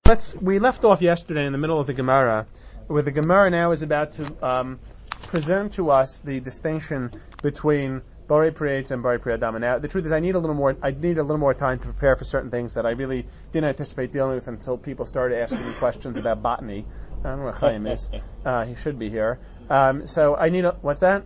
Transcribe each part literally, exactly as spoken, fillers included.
let's. We left off yesterday in the middle of the Gemara, where the Gemara now is about to um, present to us the distinction between Borei Pri and Borei Pri Adama. Now, the truth is, I need a little more. I need a little more time to prepare for certain things that I really didn't anticipate dealing with until people started asking me questions about botany. I don't know where Chaim is. Uh, he should be here. Um, so I need a. What's that?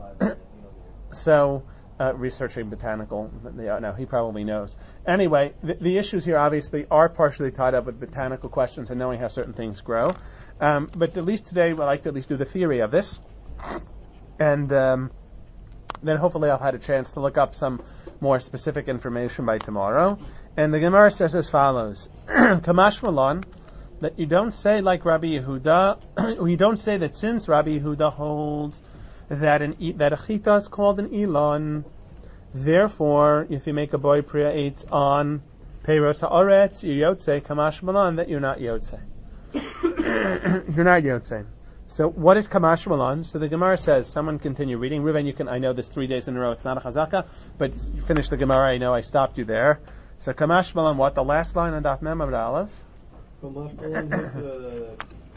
so. Uh, researching botanical, no, he probably knows. Anyway, the, the issues here obviously are partially tied up with botanical questions and knowing how certain things grow. Um, but at least today, I'd like to at least do the theory of this. And um, then hopefully I'll have a chance to look up some more specific information by tomorrow. And the Gemara says as follows, Kamash Malon, that you don't say like Rabbi Yehuda, or you don't say that since Rabbi Yehuda holds that an that a chita is called an ilon. Therefore, if you make a boy priya eitz on peiros haaretz, you yotze kamash malan that you're not yotze. You're not yotze. So what is kamash malan? So the Gemara says. Someone continue reading. Reuven, you can. I know this three days in a row. It's not a chazaka, but you finish the Gemara. I know I stopped you there. So kamash malan. What the last line on Daf Mem Amud Aleph? Kamash malan.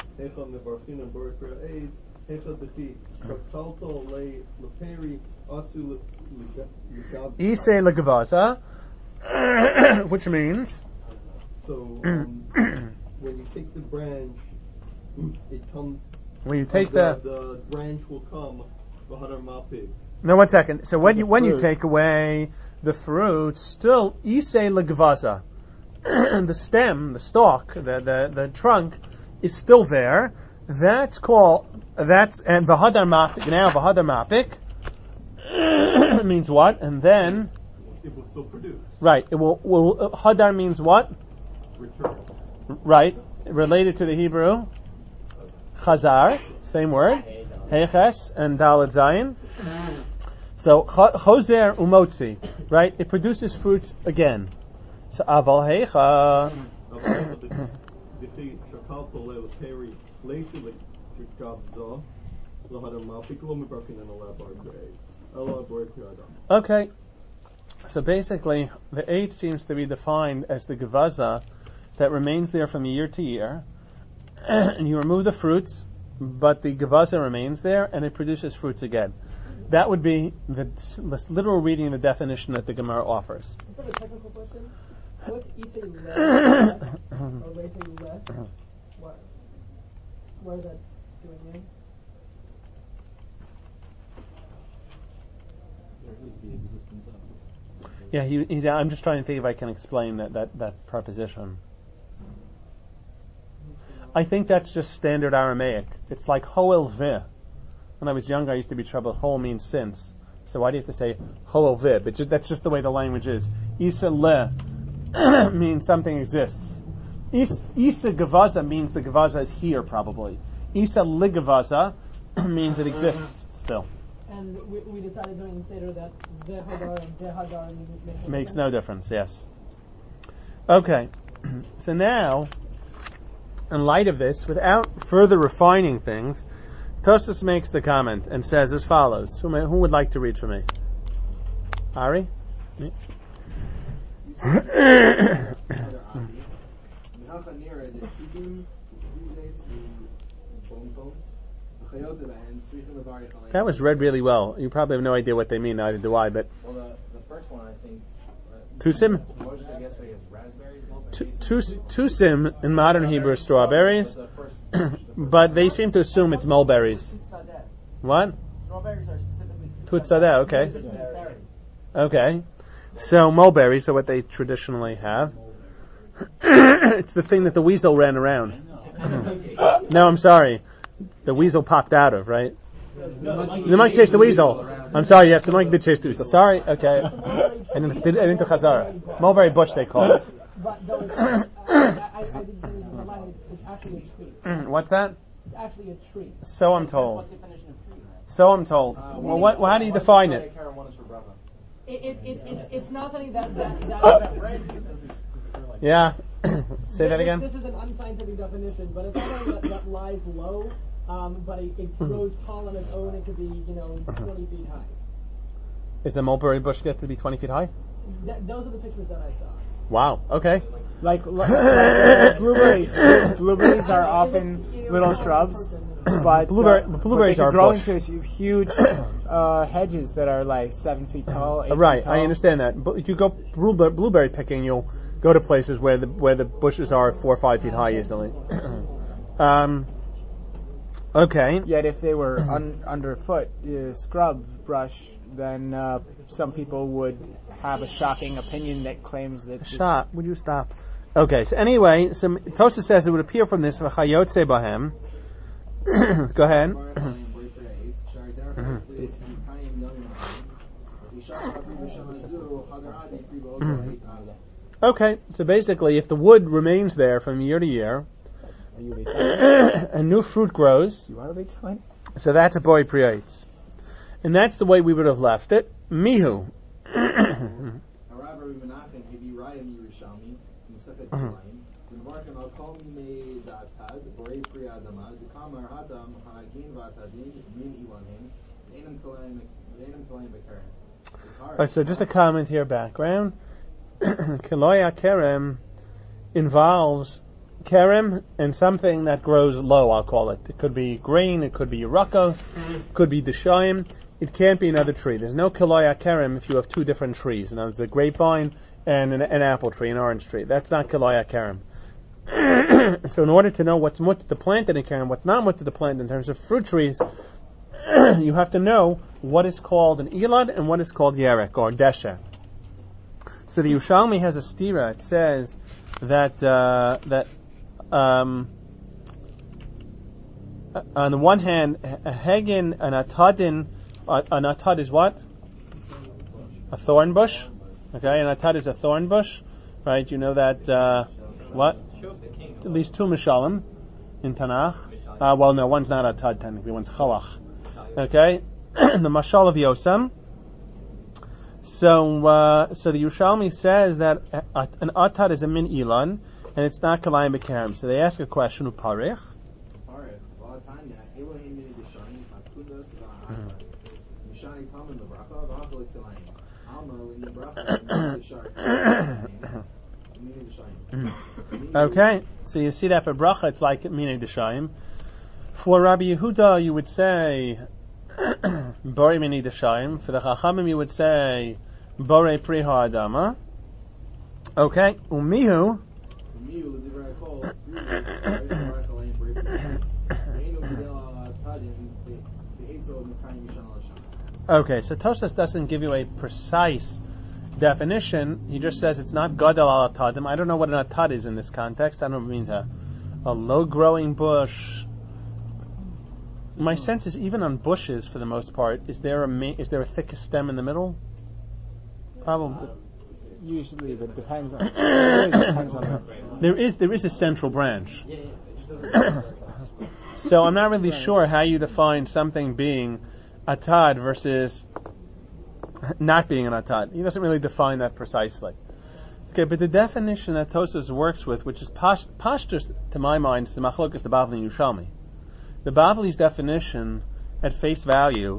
Isei legavaza, which means. So um, when you take the branch, it comes. When you take the, the the branch will come. No, one second. So when you when you take away the fruit, still isei legavaza, the stem, the stalk, the, the the trunk is still there. That's called, that's, and v'hadar mapik, now v'hadar mapik means what? And then, it will still produce. Right, it will, will uh, hadar means what? Return. Right, related to the Hebrew, chazar, same word, heiches and daled zayin. So, choser umotzi, right, it produces fruits again. So, aval heicha. Okay, so basically the eight seems to be defined as the gavaza that remains there from year to year, and you remove the fruits, but the gavaza remains there and it produces fruits again. That would be the, the literal reading of the definition that the Gemara offers. Is that a technical question? What's eating less or waiting less? What? What is that doing here? There is the existence of. Yeah, he, he's, I'm just trying to think if I can explain that, that, that proposition. I think that's just standard Aramaic. It's like hoel veh. When I was younger, I used to be troubled. Hol means since. So why do you have to say hoel veh? But just, that's just the way the language is. Isa le means something exists. Is, Isa gavaza means the gavaza is here, probably. Isa li gavaza means it exists still. And we, we decided during the Seder that the hadar and the hadar make makes no difference, yes. Okay, so now, in light of this, without further refining things, Tosfos makes the comment and says as follows. Who, may, who would like to read for me? Ari? Me? That was read really well. You probably have no idea what they mean, neither do I, but... Well, the, the first one, I think... Uh, Tusim? Tusim, in modern Hebrew, is strawberries, but they seem to assume it's mulberries. What? Strawberries are specifically... Tutsadeh, okay. Okay. So, mulberries are what they traditionally have. It's the thing that the weasel ran around. No, I'm sorry. The weasel popped out of, right? The monkey chased the weasel. I'm sorry, yes, the monkey did chase the weasel. Sorry, okay. And into, and into Chazara. Mulberry bush, they call it. But those, uh, I, I didn't say this in the line, it's actually a tree. What's that? It's actually a tree. So I'm told. What's the definition of tree? So I'm told. Uh, well, what, well, how do you define it? It, it, it, it's, it's not something that... that, that, that yeah. Say that again? This is an unscientific definition, but it's something that, that lies low, um, but it, it grows tall on its own. It could be, you know, twenty feet high. Is the mulberry bush get to be twenty feet high? That, those are the pictures that I saw. Wow. Okay. Like, like, like uh, blueberries. Blueberries are often little shrubs, but, Blueberry- uh, blueberries but they are can grow bush. into huge uh, hedges that are like seven feet tall, eight Right. feet tall. I understand that. But if you go blueberry, blueberry picking, you'll go to places where the where the bushes are four or five feet high easily. um. Okay. Yet if they were un- underfoot, uh, scrub brush, then uh, some people would have a shocking opinion that claims that Stop. Would you stop? Okay. So anyway, some Tosa says it would appear from this v'chayotze bahem. Go ahead. Okay, so basically, if the wood remains there from year to year, and new fruit grows, so that's a boy priates. And that's the way we would have left it. Mihu. Alright, so just a comment here, background. Kiloya kerem involves kerem and something that grows low, I'll call it. It could be grain, it could be yurakos, it could be deshayim. It can't be another tree. There's no kiloya kerem if you have two different trees. And there's a grapevine and an, an apple tree, an orange tree. That's not kiloya kerem. So in order to know what's mutter to plant in a kerem, what's not mutter to plant in terms of fruit trees, you have to know what is called an elad and what is called yerek or desha. So the Yerushalmi has a stira. It says that uh, that um, on the one hand, a hegin, an atadin, uh, an atad is what? A thorn bush. Okay, an atad is a thorn bush, right? You know that uh, what? At least two mishalim in Tanakh. Uh, well, no, one's not atad technically. One's chalach. Okay, the mashal of Yosem. So, uh, so the Yerushalmi says that uh, an atad is a min ilan, and it's not kalayim b'kerem. So they ask a question: Uparich. Okay, so you see that for bracha, it's like minei d'shayim. For Rabbi Yehuda, you would say Borei Mini D'Shayim. For the Chachamim, you would say Borei Priha Adama. Okay, Umihu. Okay, so Tosas doesn't give you a precise definition. He just says it's not Gadol al Atadim. I don't know what an Atad is in this context. I don't know if it means a, a low-growing bush. My sense is even on bushes, for the most part, is there a ma- is there a thick stem in the middle? Probably. Usually, but it depends on. It really depends on the, There is there is a central branch. So I'm not really sure how you define something being atad versus not being an atad. He doesn't really define that precisely. Okay, but the definition that Tosas works with, which is posh- pashtus to my mind, is the machlokas the Bavli and Yerushalmi. The Bavli's definition, at face value,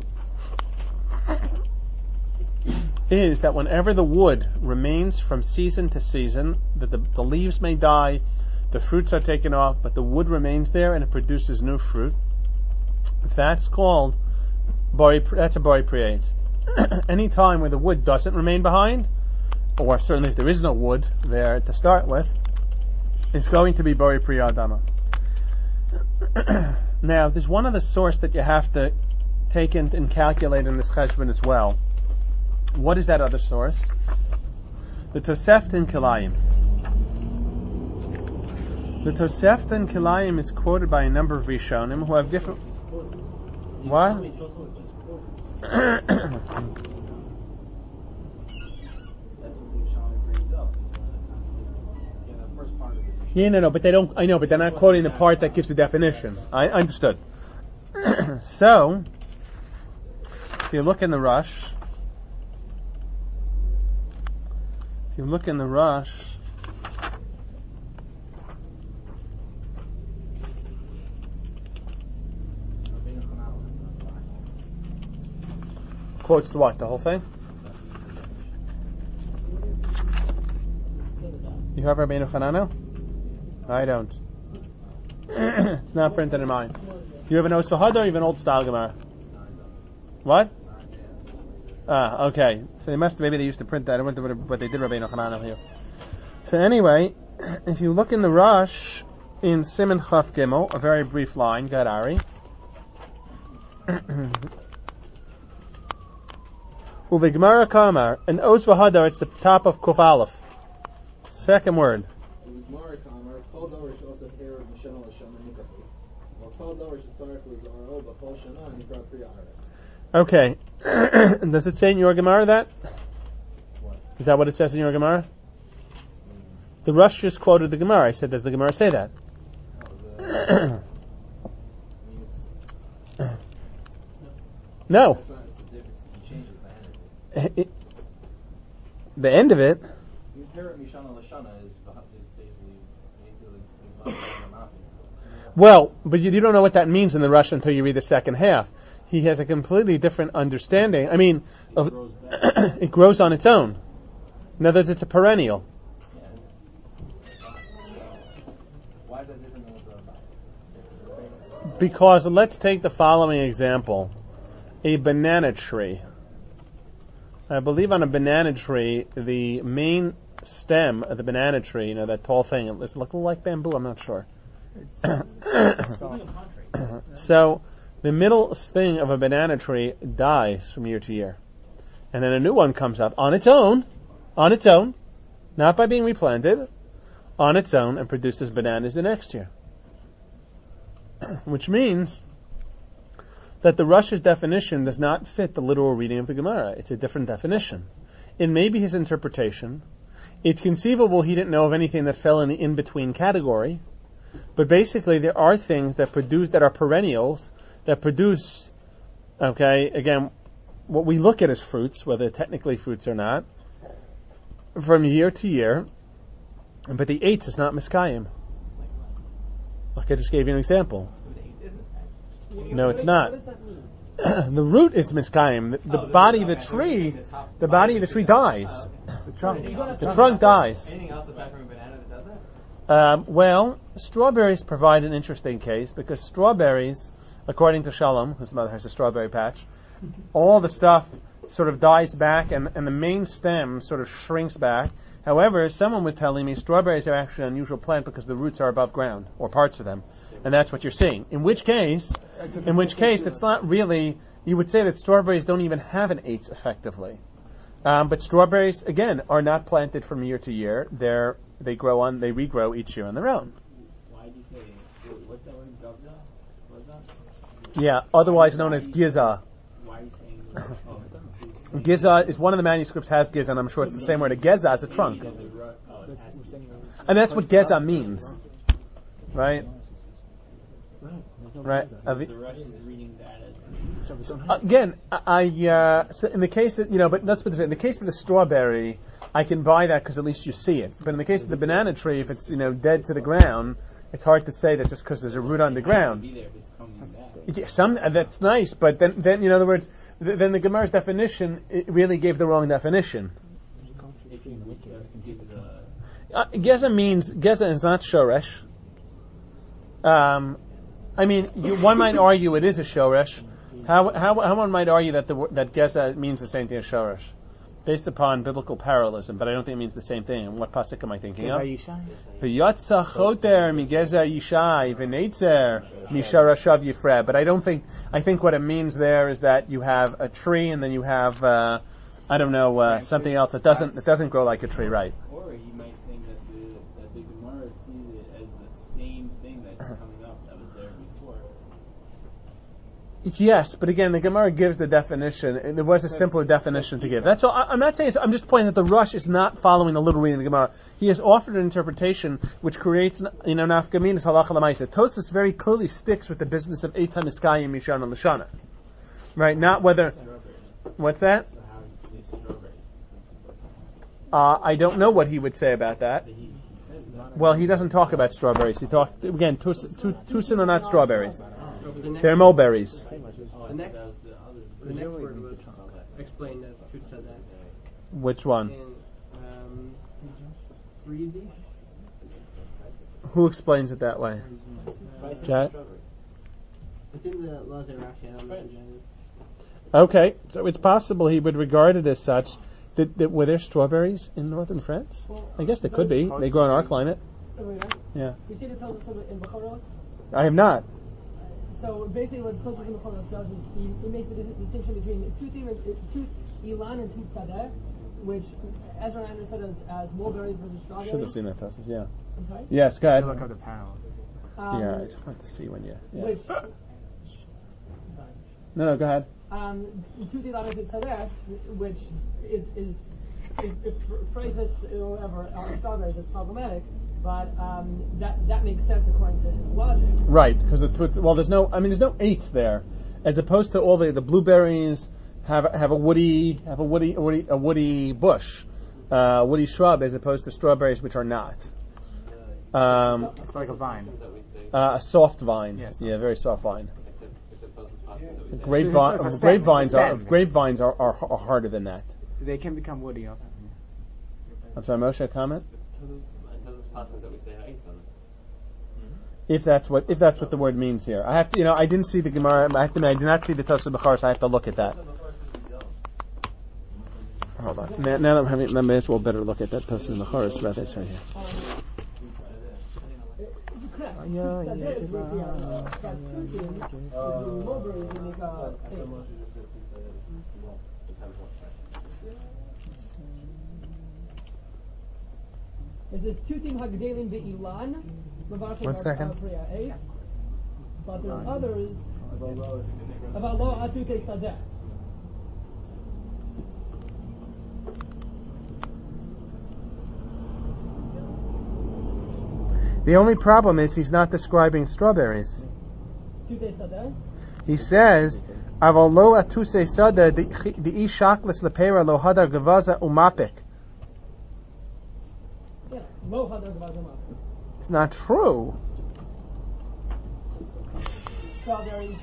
is that whenever the wood remains from season to season, that the, the leaves may die, the fruits are taken off, but the wood remains there and it produces new fruit. That's called bori. That's a bori priates. Any time where the wood doesn't remain behind, or certainly if there is no wood there to start with, it's going to be bori priya adama. Now, there's one other source that you have to take in and calculate in this cheshbon as well. What is that other source? The Tosefta in Kilayim. The Tosefta in Kilayim is quoted by a number of Rishonim who have different... What? Yeah, no, no, but they don't. I know, but they're not quoting the part that gives the definition. I understood. So, if you look in the Rush, if you look in the Rush, quotes the what? The whole thing? You have Rabbeinu Hananel? I don't. It's not printed in mine. Do you have an Os V'Hadar or you have an old style Gemara? What? Ah, okay. So they must, maybe they used to print that. I wonder what they did Rabbeinu Hananel here. So anyway, if you look in the Rush, in Siman Chaf Gimel, a very brief line, Gad Ari. Uvigmara Kamar, an Os V'Hadar, it's the top of Kuf Aleph. Second word. Okay. Does it say in your Gemara that? Is that what it says in your Gemara? The Rush just quoted the Gemara. I said, does the Gemara say that? No. It, the end of it. Well, but you, you don't know what that means in the Rush until you read the second half. He has a completely different understanding. I mean, of, it grows on its own. In other words, it's a perennial. Why is that different than what the Because let's take the following example. A banana tree. I believe on a banana tree, the main stem of the banana tree, you know, that tall thing, it's looking like bamboo, I'm not sure. So, the middle thing of a banana tree dies from year to year. And then a new one comes up on its own, on its own, not by being replanted, on its own, and produces bananas the next year. Which means that the Rush's definition does not fit the literal reading of the Gemara. It's a different definition. It may be his interpretation. It's conceivable he didn't know of anything that fell in the in-between category. But basically there are things that produce, that are perennials, that produce, okay, again, what we look at as fruits, whether technically fruits or not, from year to year, but the eights is not miskayim. Like I just gave you an example. No, it's not. The root is miskayim. The, the oh, body of the tree, the body of the tree dies. The trunk. The trunk dies. Anything else aside from a banana that does that? Um, well, strawberries provide an interesting case because strawberries, according to Shalom, whose mother has a strawberry patch, all the stuff sort of dies back and, and the main stem sort of shrinks back. However, someone was telling me strawberries are actually an unusual plant because the roots are above ground, or parts of them. And that's what you're seeing. In which case, in which case, it's not really, you would say that strawberries don't even have an eights effectively. Um, but strawberries, again, are not planted from year to year. They're, they grow on, they regrow each year on their own. Why do you say, what's that word, gavza? What's that? Yeah, otherwise known as giza. Why are you saying, oh, Giza is one of the manuscripts has giza, and I'm sure it's the same word. A geza is a trunk. And that's what geza means. Right? Right. Again, I uh, so in the case of, you know, but let's put this way. In the case of the strawberry, I can buy that because at least you see it. But in the case of the banana tree, if it's, you know, dead to the ground, it's hard to say that just because there's a root on the ground. Yeah, some that's nice, but then, then in other words, th- then the Gemara's definition it really gave the wrong definition. Uh, Geza means Geza is not shoresh. Um, I mean, you, one might argue it is a shoresh. How how how one might argue that the that Geza means the same thing as shoresh, based upon biblical parallelism, but I don't think it means the same thing. And what pasuk am I thinking of? V'yatsa choter migeza yishai v'neitzer misharashav yifreh. But I don't think, I think what it means there is that you have a tree and then you have, uh, I don't know, uh, something else that doesn't that doesn't grow like a tree, right? Or you might think that the, that the Gemara sees it as the same thing that's coming up that was there before. Yes, but again, the Gemara gives the definition, and there was a simpler definition to give. That's all. I, I'm not saying. I'm just pointing that the Rush is not following the literal reading of the Gemara. He has offered an interpretation which creates, you know, nafkaminas halacha l'maisa. Tosfos very clearly sticks with the business of eitzah miskayim mishan and l'shana, right? Not whether. What's that? Uh, I don't know what he would say about that. Well, he doesn't talk about strawberries. He talked again. Tusin are not strawberries. They're mulberries. The next, the next word was explained as Tut said that. Which one? In um, Frizi, Who explains it that way? Jack? I think the laws are actually on the Okay, so it's possible he would regard it as such. That, that were there strawberries in northern France? Well, I guess they could be. They grow in our climate. Yeah. You see the Tosfos in Bechoros? I have not. So basically, what Tosfos in Bechoros does is he, he makes a dis- distinction between Tut Ilan and Tut Sadeh, which Ezra understood as, as mulberries versus strawberries. Should have seen that, Tosfos, yeah. I'm sorry? Yes, go ahead. Look at the panels. Um, Yeah, it's hard to see when you. Yeah. Which. Sorry. No, no, go ahead. Um, Tut Ilan and Tut Sadeh, which is, is, is, is phrases or whatever are strawberries, it's problematic. But um, that that makes sense according to his logic. Right, because the tut- well, there's no. I mean, there's no eights there, as opposed to all the, the blueberries have have a woody have a woody a woody, a woody bush, uh, woody shrub, as opposed to strawberries which are not. Um, It's like a vine. uh, a soft vine. Yes. Yeah, very soft vine. So Grapevine, it's a stem, grapevines it's a are stem. grapevines are, are, are harder than that. They can become woody also. I'm sorry, Moshe, a comment? that we say ha'etz on it. If that's what if that's what the word means here, I have to. You know, I didn't see the Gemara. I have to admit, I did not see the Tosfos B'char, so I have to look at that. Hold on. Now, now that I'm having, I may as well better look at that Tosfos B'char. It's about this right here. Correct. Yeah, Sadeh yeah, is with the, uh, Uh, that Tutin, the mulberries, you make a eight. It says Tutim Hagdelim Be'ilan. One second. Eight. But there's others. About Lo Atute Sadeh. The only problem is he's not describing strawberries. Tute Sadeh. He says, "Aval lo atuse sada the ishaklis lepera lo hadar gavaza umapik." Yeah. Lo Hadar Gvazama. It's not true. Strawberries.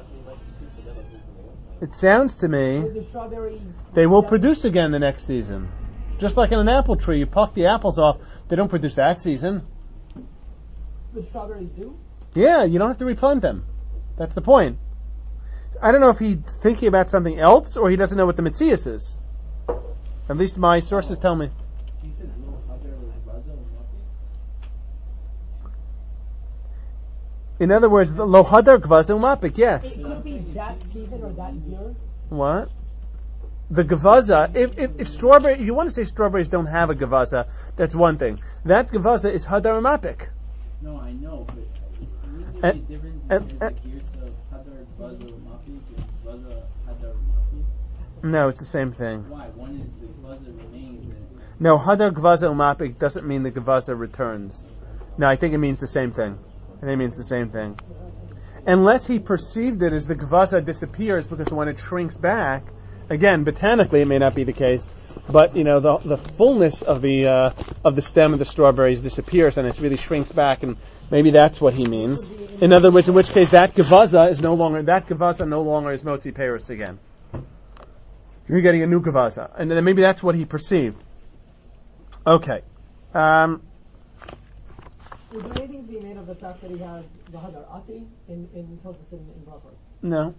It sounds to me The strawberry. they will produce again the next season, just like in an apple tree. You pluck the apples off; they don't produce that season. The strawberries do. Yeah, you don't have to replant them. That's the point. I don't know if he's thinking about something else or he doesn't know what the Metzias is. At least my sources tell me. In other words, the lohadar gvaza umapik, yes. It could be that season or that year. What? The gavaza, if, if, if strawberry, you want to say strawberries don't have a gavaza, that's one thing. That gavaza is hadar umapik. No, I know, but wouldn't And- there be a difference and- in the and- gears of Hadar Baza Mafi and Baza Hadar Mafi? No, it's the same thing. Why? One is the Baza remains and No, hadar gvaza umapik doesn't mean the gavaza returns. No, I think it means the same thing. I think it means the same thing. Unless he perceived it as the gavaza disappears because when it shrinks back, again, botanically it may not be the case, but you know the the fullness of the uh, of the stem of the strawberries disappears and it really shrinks back, and maybe that's what he means. In other words, in which case that gavaza is no longer that gavaza no longer is motzi peros again. You're getting a new gavaza, and then maybe that's what he perceived. Okay. Um, Is there anything to be made of the fact that he has the Hadar Ati in in Tosfos in, in Brachos? no,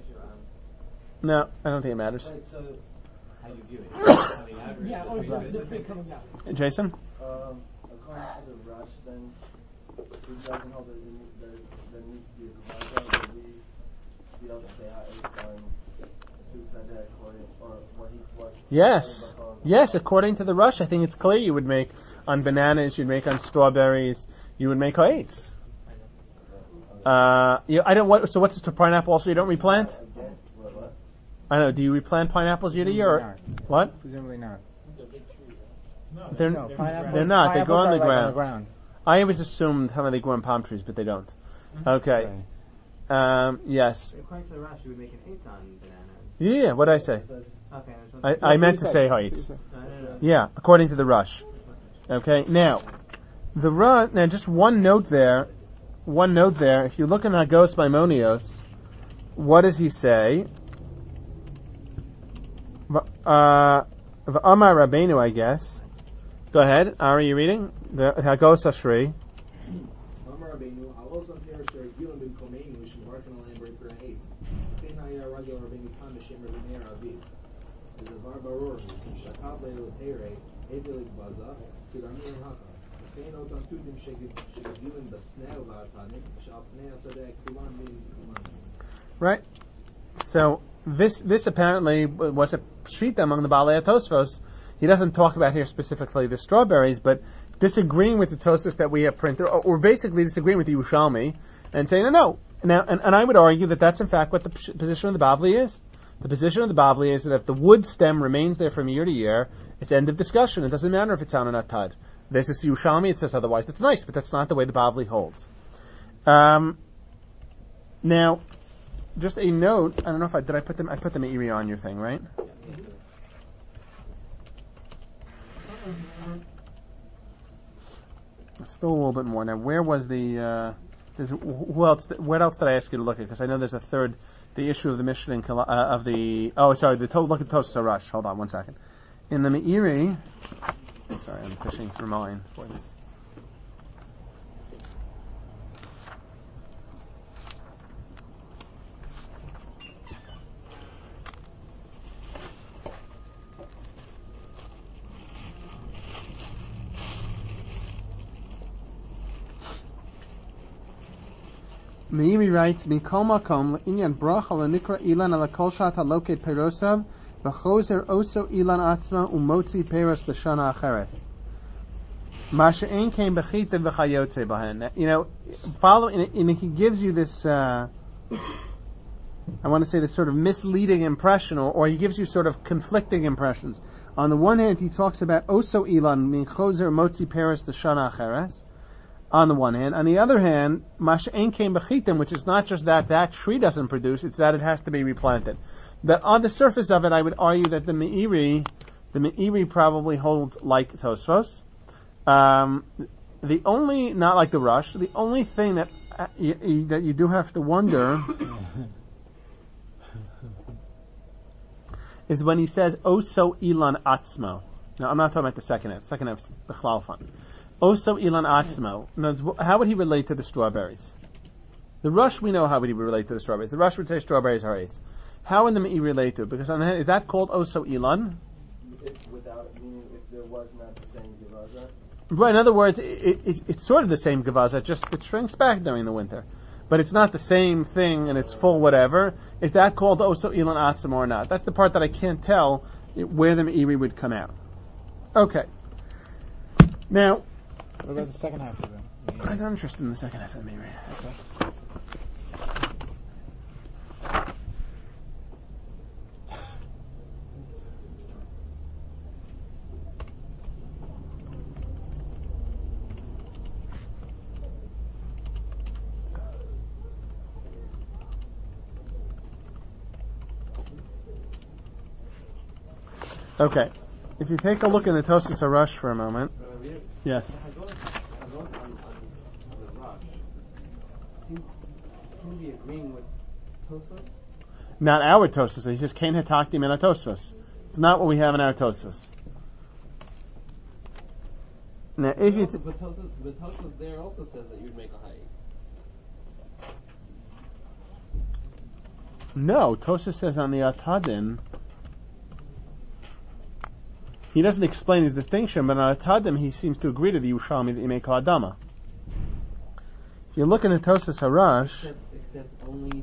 no, I don't think it matters. So, how do you view it? Yeah, or the, the tree coming down. Jason? Um, according to the Rush, then he doesn't hold that there, there needs to be a Gavaza. Would we be able to say how it's on Tut Sadeh according, or what he what? Yes. Yes, according to the Rush, I think it's clear you would make on bananas, you'd make on strawberries, you would make ha'etz. Uh, you, I don't. What, so what's this to pineapple? Also, you don't replant? Again, what? what? I don't know. Do you replant pineapples year to year? Or, what? Presumably not. They're No, pineapples, they're not. They grow on pineapples the are like ground. on the ground. I always assumed how they grow on palm trees, but they don't. Okay. Um, yes. According to the Rush, you would make an eight on bananas. Yeah. What did I say? Okay. I, I meant to say ha'etz. No, no, no. Yeah, according to the Rush. Okay, now, the Rush, now just one note there, one note there, if you look in Hagos Maimonios, what does he say? V- Uh, V'amar Rabbeinu, I guess. Go ahead, Ari, you reading? The Hagos Ashri. Amar Rabbeinu, Alos on Perisher, Gilum bin Komeinu, Shembarkan al Amber per Eitz. Fein Haya Ragil Rabbeinu Kam Hashem Rabbeinu Aviv. Is a Var Baror, Shakab Leil Tere, Edelik Baza, Kidamir Haka. Fein Otan Tudim Shegilum Basneo Vatanim, Shalpnei Asadek, Kulan bin Kulan. Right. So this this apparently was a shita among the Baalei Tosfos. He doesn't talk about here specifically the strawberries, but disagreeing with the Tosfos that we have printed, or, or basically disagreeing with the Yerushalmi and saying, no, no. Now, and, and I would argue that that's in fact what the p- position of the Bavli is. The position of the Bavli is that if the wood stem remains there from year to year, it's end of discussion. It doesn't matter if it's on or not tad. There's this Yerushalmi, it says otherwise. That's nice, but that's not the way the Bavli holds. Um, now, just a note. I don't know if I did. I put them. I put the Meiri on your thing, right? Still a little bit more. Now, where was the? Uh, there's, who else? What else did I ask you to look at? Because I know there's a third. The issue of the Mishnah in, uh, of the. Oh, sorry. The to, look at Tosfos Harash. Hold on one second. In the Meiri. Sorry, I'm pushing through mine for this. Meiri writes, "Mikol makom inyan bracha lenikra ilan ala kol shat haloket perosav v'chozer oso ilan atzma umotzi peros l'shana acheres. Masha'en came bechita v'chayotze bahen." You know, following, and he gives you this. Uh, I want to say this sort of misleading impression, or, or he gives you sort of conflicting impressions. On the one hand, he talks about oso ilan min chozer motzi peros l'shana acheres. On the one hand. On the other hand, Masha'en came bechitim, which is not just that that tree doesn't produce, it's that it has to be replanted. That on the surface of it, I would argue that the Meiri, the Meiri probably holds like Tosfos. Um, the only, not like the Rush, the only thing that uh, you, that you do have to wonder is when he says, Oso ilan atzmo. Now, I'm not talking about the second half. The second half is the Chlalfan. Oso ilan atzmo. How would he relate to the strawberries? The Rush, we know how would he relate to the strawberries. The Rush would say strawberries are eight. How would the Me'i relate to it? Because on the hand, is that called Oso ilan? If without, meaning if there was not the same Gavaza? Right, in other words, it, it, it's sort of the same Gavaza, just it shrinks back during the winter. But it's not the same thing and it's full whatever. Is that called Oso ilan atzmo or not? That's the part that I can't tell where the Me'i would come out. Okay. Now, what about the second half of it? I'm not interested in the second half of the Meiri. Okay. Okay. If you take a look in the Tosfos Harash for a moment. Yes. Seems to be agreeing with Tosfos? Not our Tosfos. He says, Kain hatakti min Tosfos. It's not what we have in our Tosfos. Now, if you... Th- but, Tosfos, but Tosfos there also says that you'd make a high. No, Tosfos says on the Atadin... He doesn't explain his distinction, but on Atadim he seems to agree to the Yerushalmi that you make Adama. If you look in the Tosfos Harash, except, except only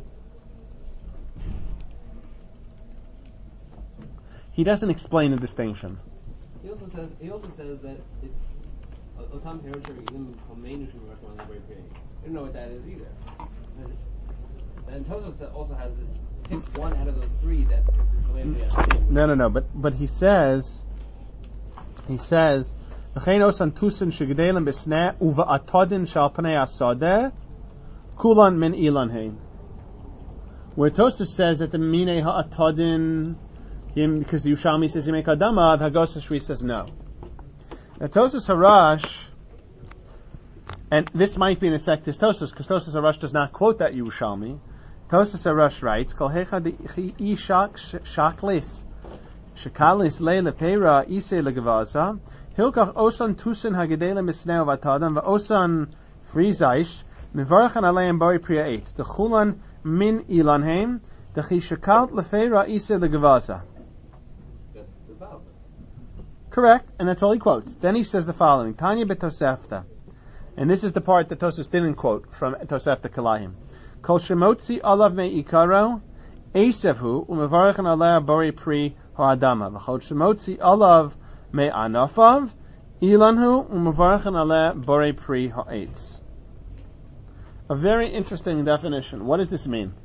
he doesn't explain the distinction. He also says he also says that it's Otam Perisher Yim Komeinu Shumarachon Library Pay. I don't know what that is either. And Tosfos also has this picks one out of those three that is related to No, no, no. But but he says. He says, "V'chein osan tusin shegdelim b'sneh uva'atodin shal panei asadeh kulan min ilan hein." Where Tosfos says that the minei ha'atodin, because the Yerushalmi says you make adama, the Hagos Hashri says no. Now Tosfos Harash, and this might be in a sectus Tosfos, because Tosfos Harash does not quote that Yerushalmi. Tosfos Harash writes, "Kol hecha ishak shaklis." Shekalis leila peira ise legavaza hilkach osan tusin hagedela misneu vatadam va osan Frizaish, Mivarachan Aleim Bari Priya Eitz, the Chulan Min Ilanheim, the Chishakalt Lefeira Isa the Gavaza. That's the valve. Correct, and that's all he quotes. Then he says the following, Tanya B'Tosefta. And this is the part that Tosafos didn't quote from Tosefta Kalayim. Kol Shemotzi Alav Me'ikaro, Esevhu, Umevarachan Aleh Bari Pri Ha'adama. V'chol Shemotzi Alav Me'anafav, Ilanhu, Umevarachan Aleh Bari Pri Ha'etz. A very interesting definition. What does this mean?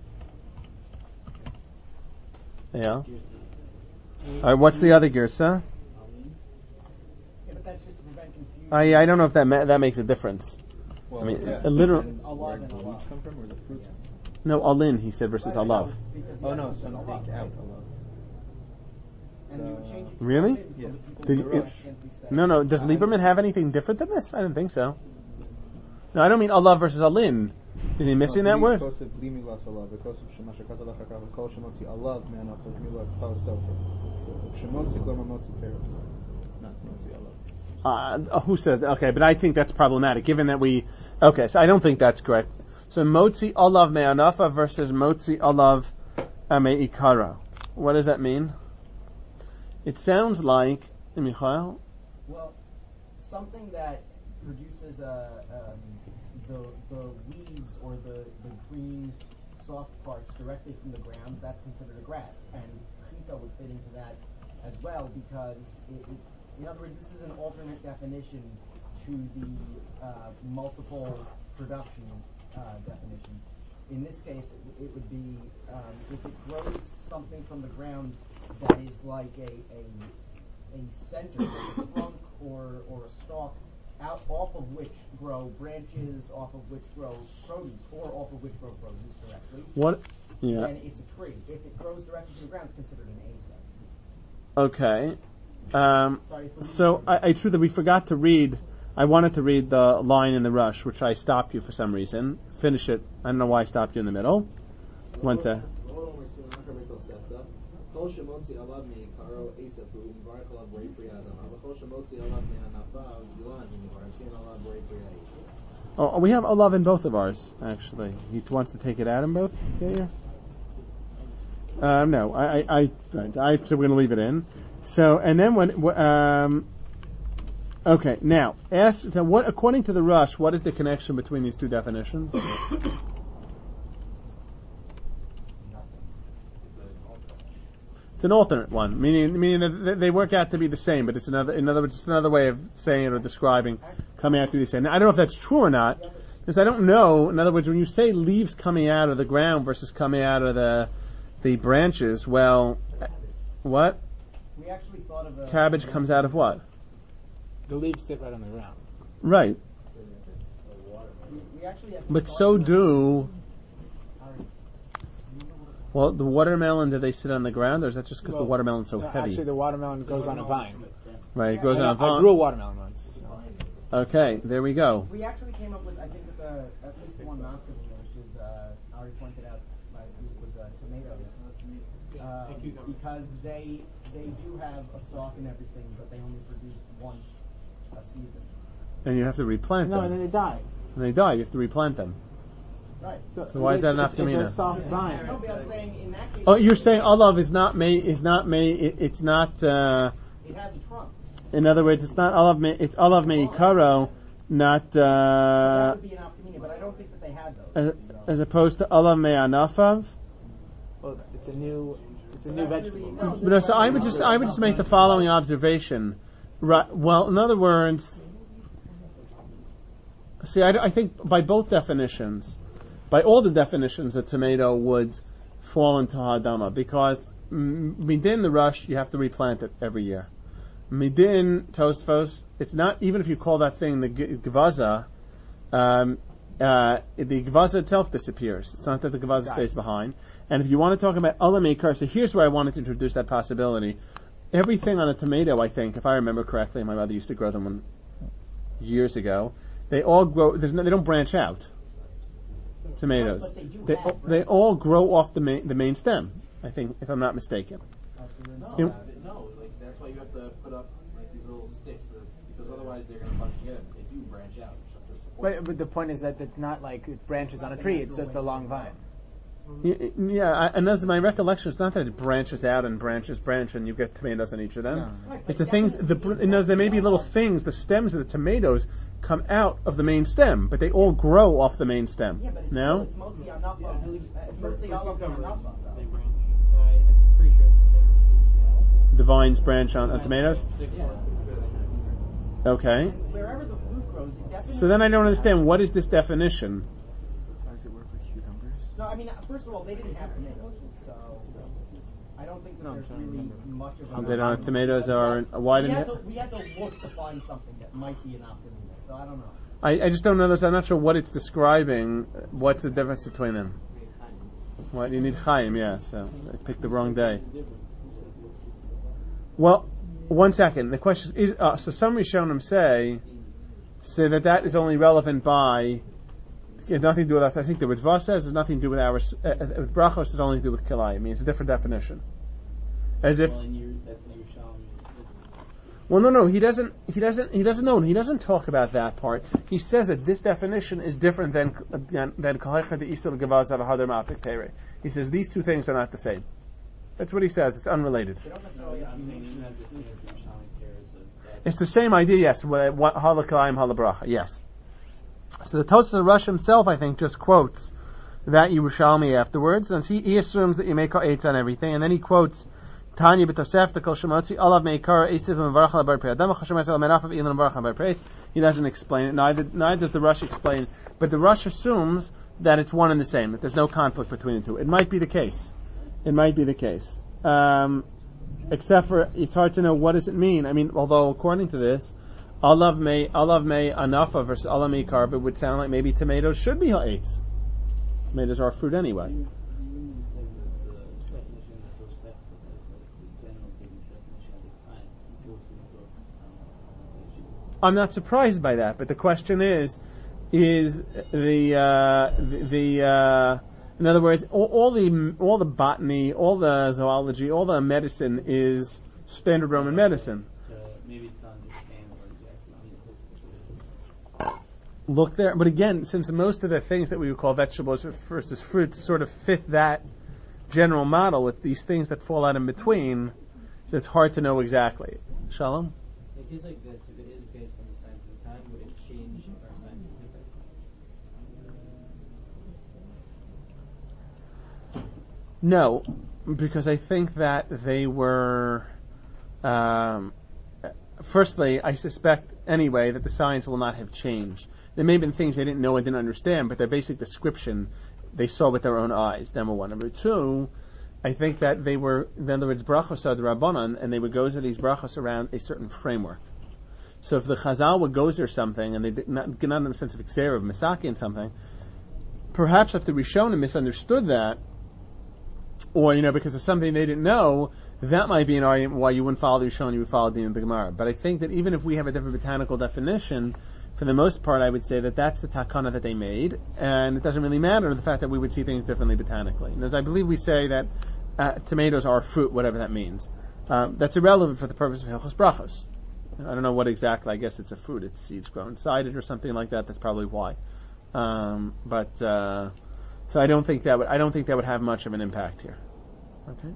Yeah. All right, what's the other girsa? Yeah, but that's just to prevent confusion. I I don't know if that ma- that makes a difference. Well, I mean, yeah. a literal. Where the leaves come from, or the fruits? No, alin he said versus alav. Oh no, so take out alav. And you would change it to Really? alin, so Yeah. that people Did would you- not simply say- No, no. Does Lieberman have anything different than this? I don't think so. No, I don't mean alav versus alin. Is he missing that word? Uh, who says that? Okay, but I think that's problematic, given that we... Okay, so I don't think that's correct. So motzi alav me'anafa versus motzi alav me'ikara. What does that mean? It sounds like... Michael? Well, something that produces uh, um, the the leaves or the, the green soft parts directly from the ground, that's considered a grass. And chita would fit into that as well, because it, it, in other words, this is an alternate definition to the uh, multiple production uh, definition. In this case, it, it would be um, if it grows something from the ground that is like a a, a center, a trunk or or a stalk, out off of which grow branches, off of which grow produce, or off of which grow produce directly. What? Yeah. Then it's a tree. If it grows directly from the ground, it's considered an asap. Okay. Um, Sorry, it's a so I, I true that we forgot to read. I wanted to read the line in the rush, which I stopped you for some reason. Finish it. I don't know why I stopped you in the middle. One sec. Oh, we have alav in both of ours, actually. He wants to take it out in both? Yeah, yeah. Um, no, I, I, I, right, I, so we're going to leave it in. So, and then when, um, okay, now, ask, so what, according to the Rush, what is the connection between these two definitions? It's an alternate one, meaning meaning that they work out to be the same, but it's another. In other words, it's another way of saying it or describing coming out to be the same. Now, I don't know if that's true or not, because I don't know. In other words, when you say leaves coming out of the ground versus coming out of the the branches, well, what? We actually thought of a Cabbage comes out of what? The leaves sit right on the ground. Right, We, we actually have but thought so of a- do. Well, the watermelon, do they sit on the ground, or is that just because the Well, watermelon's so no, heavy? Actually, the watermelon grows on a vine. Right, it grows I, on a I vine. grew a watermelon once. So. Okay, there we go. We actually came up with, I think, that the at least the one Malcolm, which is uh, I already pointed out last week, was uh, tomatoes, um, because they they do have a stalk and everything, but they only produce once a season. And you have to replant No, them. and then they die. When they die, you have to replant them. Right. So, So why is that an it's, it's nafkamina? a soft vine. No, but I'm saying in that case, Oh, you're saying olav is not made, is not made, it, it's not, uh, it has a trunk. in other words, it's not olav, me, it's olav meikaro, not, So that uh, would be an optimina, but I don't think that they had those. as, as opposed to olav me'anafav. Well, it's a new, it's a new that vegetable. really- no, But no, so I would just, I would just make the following observation. Right, well, in other words, see, I, I think by both definitions, by all the definitions, a tomato would fall into Ha'adama, because mm, midin the rush, you have to replant it every year. Midin Tosfos, it's not, even if you call that thing the g- gvaza, um, uh, the gvaza itself disappears. It's not that the gvaza stays behind. And if you want to talk about alamekar, so here's where I wanted to introduce that possibility. Everything on a tomato, I think, if I remember correctly, my mother used to grow them when, years ago, they all grow, there's no, they don't branch out. Tomatoes. But they do They, have, right? they all grow off the main, the main stem, I think, if I'm not mistaken. Oh, so they're not You- bad. No, like that's why you have to put up like these little sticks, uh, because otherwise they're gonna bunch together. They do branch out. You're supposed to But, but the point is that it's not like it's branches on a tree; it's just a long vine. Y- Yeah, I, and that's my recollection. It's not that it branches out and branches branch and you get tomatoes on each of them. No. It's the things. The br- you know, there may be little things. The stems of the tomatoes come out of the main stem, but they all grow off the main stem. Yeah, but it's No? still, it's motzi anafa. Uh, It's motzi alav anafa. They branch. Uh, I'm pretty sure it's The vines branch on, on tomatoes. Okay. Wherever the fruit grows, it definitely. So then I don't understand what is this definition. How does it work with cucumbers? No, I mean, uh, first of all, they didn't have tomatoes, so I don't think that No, there's I'm trying to really remember. much of. Um, They don't have tomatoes or why we didn't had they- to, we had to look to find something that might be an optimum. So I don't know. I, I just don't know this. I'm not sure what it's describing. What's the difference between them? What you need Chaim? Yeah. So I picked the wrong day. Well, one second. The question is: uh, so some Rishonim say say that that is only relevant by. It has nothing to do with. I think the Ritva says it has nothing to do with our. Uh, uh, with brachos, it's only to do with kilai. I mean, it's a different definition. As if. Well, and you, that's Yerushalmi. Well, no, no, he doesn't. He doesn't. He doesn't know. He doesn't talk about that part. He says that this definition is different than than than kalecha de isur gavaz avahadar ma'apik pere. He says these two things are not the same. That's what he says. It's unrelated. They don't No, necessarily have to I'm be saying it's mentioned not the same as Yerushalmi's care as a. It's the same idea. Yes, halakalayim halabracha. Yes. So the Tosafos Rush himself, I think, just quotes that Yerushalmi afterwards, and he, he assumes that you make eights on everything, and then he quotes. Tanya b'tosefta kol shemotzi alav meikar esiv v'varach labar pei adam chashem esel menafav ilan v'varach labar pei. He doesn't explain it. Neither neither does the Rush explain. But the Rush assumes that it's one and the same. That there's no conflict between the two. It might be the case. It might be the case. Um, except for it's hard to know what does it mean. I mean, although according to this, alav me alav me anafa versus alav meikar, it would sound like maybe tomatoes should be ha'etz. Tomatoes are fruit anyway. You, you mean to say that the definition of Tosefta is like the general definition of the time goes to the book. I'm not surprised by that, but the question is, is the uh, the, the uh, in other words, all, all the all the botany, all the zoology, all the medicine is standard Roman medicine. So maybe to understand what exactly. Look there, but again, since most of the things that we would call vegetables versus fruits sort of fit that general model, it's these things that fall out in between. So it's hard to know exactly. Shalom. In a case like this, if it is based on the science of the time, would it change if our science is different? No, because I think that they were. Um, firstly, I suspect anyway that the science will not have changed. There may have been things they didn't know and didn't understand, but their basic description they saw with their own eyes. Number one. Number two, I think that they were, in other words, brachos are the Rabbanan, and they would go to these brachos around a certain framework. So if the Chazal would go there something, and they did not, not in the sense of Xer, of Misaki and something, perhaps if the Rishonim misunderstood that, or, you know, because of something they didn't know, that might be an argument why you wouldn't follow the Rishonim, you would follow the Gemara. But I think that even if we have a different botanical definition, for the most part, I would say that that's the takana that they made, and it doesn't really matter the fact that we would see things differently botanically. And as I believe we say that uh, tomatoes are fruit, whatever that means, um, that's irrelevant for the purpose of Hilchos Brachos. I don't know what exactly. I guess it's a fruit. It's seeds grown inside it or something like that. That's probably why. Um, but uh, so I don't think that would. I don't think that would have much of an impact here. Okay.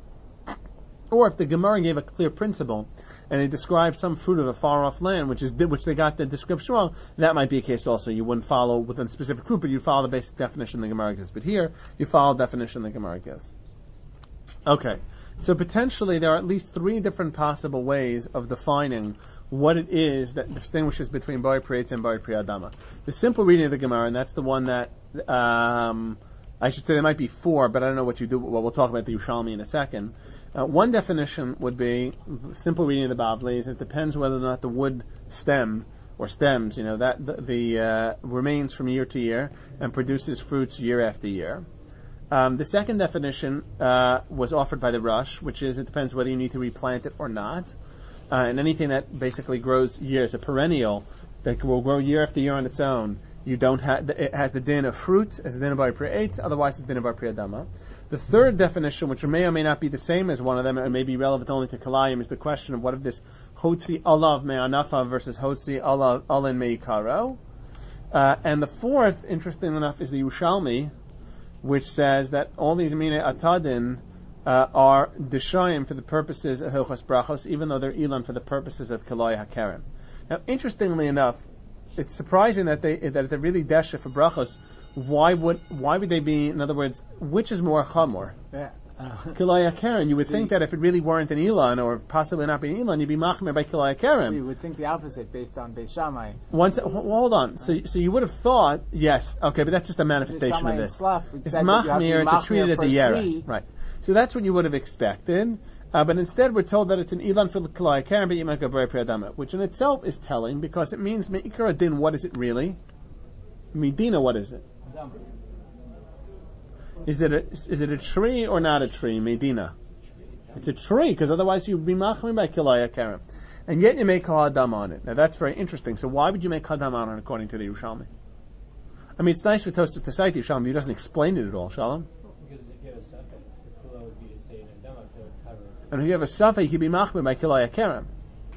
Or if the Gemara gave a clear principle and they described some fruit of a far-off land, which is which they got the description wrong, that might be a case also. You wouldn't follow with a specific fruit, but you follow the basic definition the Gemara gives. But here, you follow the definition the Gemara gives. Okay, so potentially there are at least three different possible ways of defining what it is that distinguishes between Bari Prietz and Bari Pri Adama. The simple reading of the Gemara, and that's the one that um, I should say there might be four, but I don't know what you do. Well, we'll talk about the Yerushalmi in a second. Uh, one definition would be simple reading of the Bavli is it depends whether or not the wood stem or stems, you know, that the, the uh, remains from year to year and produces fruits year after year. Um, the second definition uh, was offered by the Rush, which is it depends whether you need to replant it or not. Uh, and anything that basically grows years, a perennial that will grow year after year on its own, you don't have. It has the din of fruit as the din of Bari Pri Eitz, otherwise it's the din of Bari Pri Adama. The third definition, which may or may not be the same as one of them, and may be relevant only to Kalayim, is the question of what if this Hotzi Alav Me'anafa versus Hotzi Alav Alin Me'ikaro. Uh, and the fourth, interesting enough, is the Yerushalmi, which says that all these Mine Atadin uh, are Deshayim for the purposes of Hilchos Brachos, even though they're Ilan for the purposes of Kiloi HaKerem. Now, interestingly enough, it's surprising that they that they're really Desha for Brachos. Why would why would they be? In other words, which is more Chamor? Yeah. Kiloi HaKerem. You would think that if it really weren't an Ilan, or possibly not being Ilan, you'd be Machmer by Kiloi HaKerem. We would think the opposite based on Beis Shammai. Once, well, hold on. So, so you would have thought, yes, okay, but that's just a manifestation of this. Slaf, it's Machmir to treat it as a Yera. Right. So that's what you would have expected. Uh, but instead we're told that it's an Ilan for the Kiloi HaKerem, but Yimaka B'rei Priyadama, which in itself is telling, because it means Me'ikar Adin, what is it really? Medina, what is it? Is it a, is it a tree or not a tree, Medina? It's a tree, because otherwise you'd be machmir by Kiloi HaKerem. And yet you make Hadam on it. Now that's very interesting. So why would you make Hadam on it according to the Yerushalmi? I mean, it's nice for Tosfos to cite the Yerushalmi, but he doesn't explain it at all, Shalom. Because if you have a suffix, the kula would be to say an adama to cover. And if you have a suffix, you'd be machmir by Kiloi HaKerem.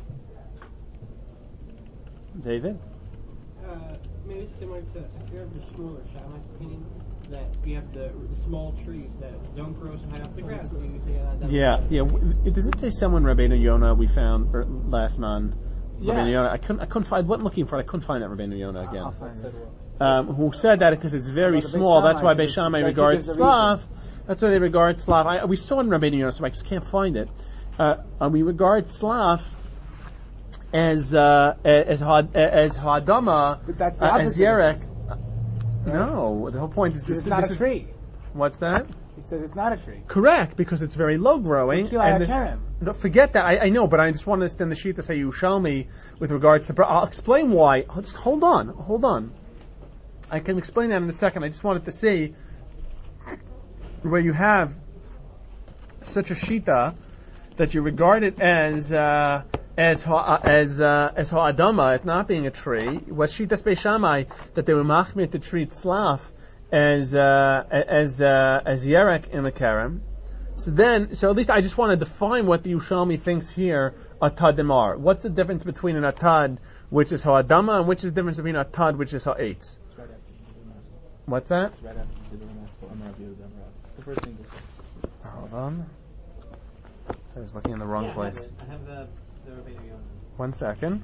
David? Uh, maybe it's similar to, if you have the Shmuel or Shammai's opinion, that you have the, the small trees that don't grow so high off the ground. So you can say, uh, yeah, yeah. W- Does it say someone Rabbeinu Yonah we found or last man? Yeah. Rabbeinu Yonah. I couldn't. I couldn't find. I wasn't looking for it. I couldn't find that Rabbeinu Yonah again. I'll find it. Um, who said that because it's very Well, small. That's why Beis Shammai Shammai regards there's a Slav. That's why they regard Slav. I, we saw in Rabbeinu Yonah, so I just can't find it. Uh, and we regard Slav as uh, as had, as Hadama, But that's the uh, as opposite of Yerek. this. No, the whole point is this. It's not this a is, tree. What's that? He says it's not a tree. Correct, because it's very low growing. Kiloi and the- HaKerem. No, forget that. I, I know, but I just want to understand the sheet to say Yerushalmi with regards to. I'll explain why. Oh, just hold on, hold on. I can explain that in a second. I just wanted to see where you have such a shita that you regard it as uh, as ha, as uh, as ha'adama, as not being a tree. Was shitas Beis Shammai that they were machmir to treat slaf as uh, as uh, as yerek in the kerem. So then, so at least I just want to define what the Yerushalmi thinks here atadim are. What's the difference between an atad, which is ha'adama, and which is the difference between an atad, which is ha'etz? What's that? It's right after the It's the first thing to say. Hold on. So I was looking in the wrong Yeah, place. I have the the Rabbeinu Yonah. One second.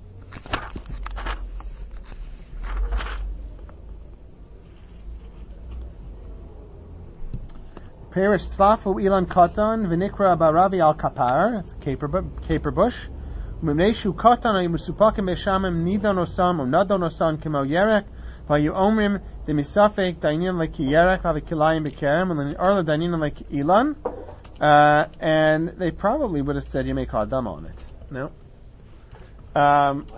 Perish Slafu Ilan Katan Vinikra Baravi Al Kapar. It's caper, bu- caper bush. Mimneshu Katan ay Musupakim Beshamim Nidon Osam or Nadon Osam Kimo Yerek. Vayu Omrim the Misafek Dainin like Yerek Avikilayim Bekerem and then Arla Dainin like Ilan. Uh, and they probably would have said you make Adam on it. No. Um,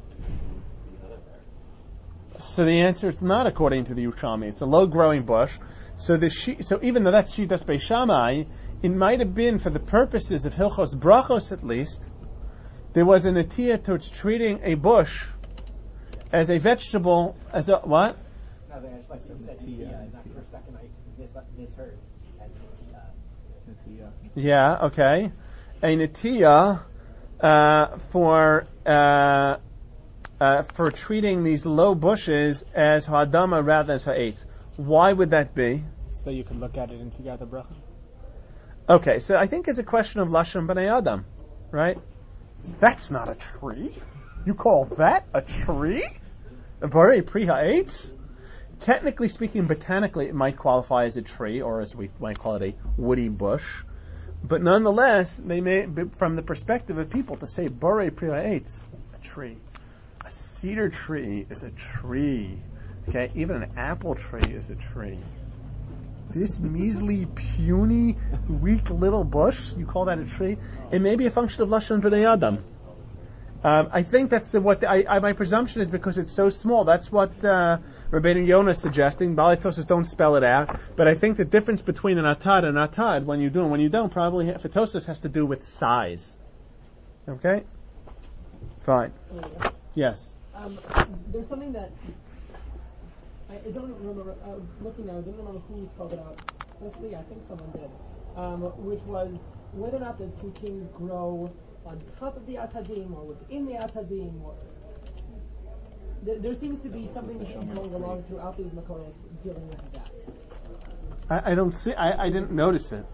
so the answer is not according to the Yerushalmi. It's a low-growing bush. So the she, so even though that's shitas Beis Shammai, it might have been for the purposes of Hilchos Brachos at least. There was an atiyah towards treating a bush as a vegetable, as a what? Nothing. I just like you said Tia, and for a second I mis- misheard as Tia. Yeah, okay. A natiyah uh, for uh, uh, for treating these low bushes as ha'adama rather than as ha'etz. Why would that be? So you can look at it and figure out the bracha. Okay, so I think it's a question of lashon b'nei adam, right? That's not a tree. You call that a tree? A bari pri ha'etz? Technically speaking, botanically, it might qualify as a tree, or as we might call it, a woody bush. But nonetheless, they may, from the perspective of people, to say bari pri ha'etz, a tree. A cedar tree is a tree. Okay, even an apple tree is a tree. This measly, puny, weak little bush, you call that a tree? It may be a function of lashon b'nei adam. Um, I think that's the what the, I, I, my presumption is because it's so small. That's what uh, Rabbeinu Yonah is suggesting. Balei Tosfos don't spell it out, but I think the difference between an atad and an atad, when you do and when you don't, probably for Tosfos has to do with size. Okay, fine. Yes. Um, there's something that I, I don't remember. I was looking now. I didn't remember who spoke it out. Leslie, I think someone did. Um, which was whether or not the tutim grow on top of the atadim or within the atadim. Or there, there seems to be something going along throughout these Makoros dealing with that. I, I don't see. I, I didn't notice it.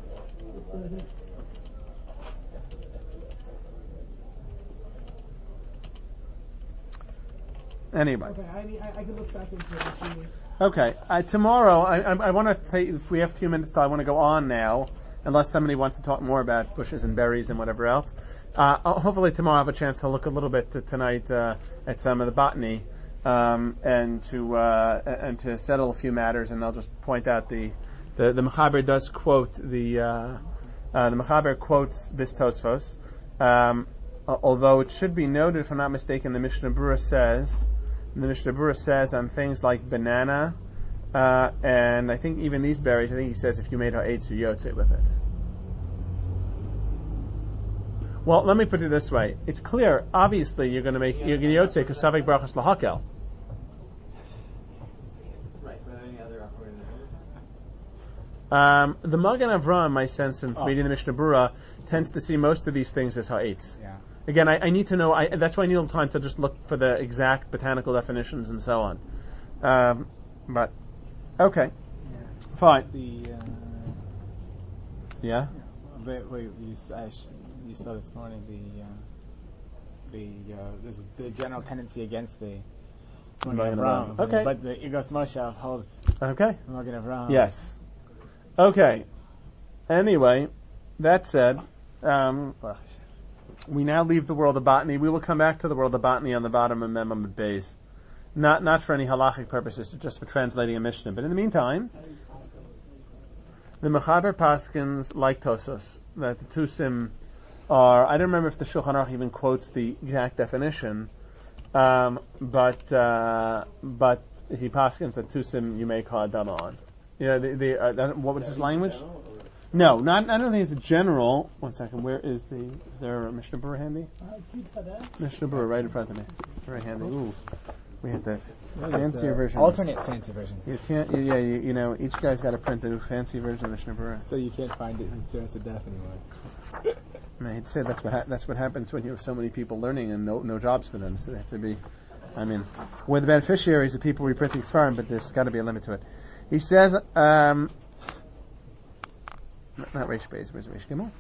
Anyway. Okay, I mean, I, I can look back into it. Okay, uh, tomorrow, I, I, I want to take, if we have a few minutes, I want to go on now, unless somebody wants to talk more about bushes and berries and whatever else. Uh, hopefully tomorrow I'll have a chance to look a little bit to, tonight uh, at some of the botany, um, and to uh, and to settle a few matters, and I'll just point out the, the, the Mechaber does quote, the uh, uh, the Mechaber quotes this Tosfos, um, although it should be noted, if I'm not mistaken, the Mishnah Berurah says, the Mishnah Berurah says on things like banana, uh, and I think even these berries, I think he says if you made ha'etz, you yotze with it. Well, let me put it this way. It's clear, obviously, you're going to make, you're going to yotze kasavik brachas lahakel. Right, but any other operator? Um, the Magen Avraham, my sense in Oh. reading the Mishnah Berurah, tends to see most of these things as ha'etz. Yeah. Again, I, I need to know, I, that's why I need a little time to just look for the exact botanical definitions and so on. Um, but, okay. Yeah. Fine. The uh, Yeah? wait, wait, you, s- I sh- you saw this morning the uh, the uh, there's the general tendency against the Magen Magen Avraham. Avraham. Okay. But the Igos Moshe holds Okay. Magen Avraham. Yes. Okay. Anyway, that said, um, we now leave the world of botany. We will come back to the world of botany on the bottom of Mem Amud Beis. Not not for any halachic purposes, just for translating a Mishnah. But in the meantime, the Mechaber Paskins, like Tosos, that the Tusim are, I don't remember if the Shulchan Aruch even quotes the exact definition, um, but uh, but he Paskins that Tusim you make ha'adama on. You know, the, the, uh, that, what was his language? No, not. I don't think it's a general. One second. Where is the? Is there a Mishnah Berurah handy? Mishnah Berurah right in front of me. Very handy. Ooh, we had the fancier version. Alternate fancy version. You can't. Yeah, you, you know, each guy's got to print a new fancy version of Mishnah Berurah. So you can't find it in terms of death anymore. I mean, I'd say that's what ha- that's what happens when you have so many people learning and no no jobs for them. So they have to be. I mean, we're the beneficiaries of people reprinting Sfarim, but there's got to be a limit to it. He says. Um, Not Reish Beis, where's Reish Gimel?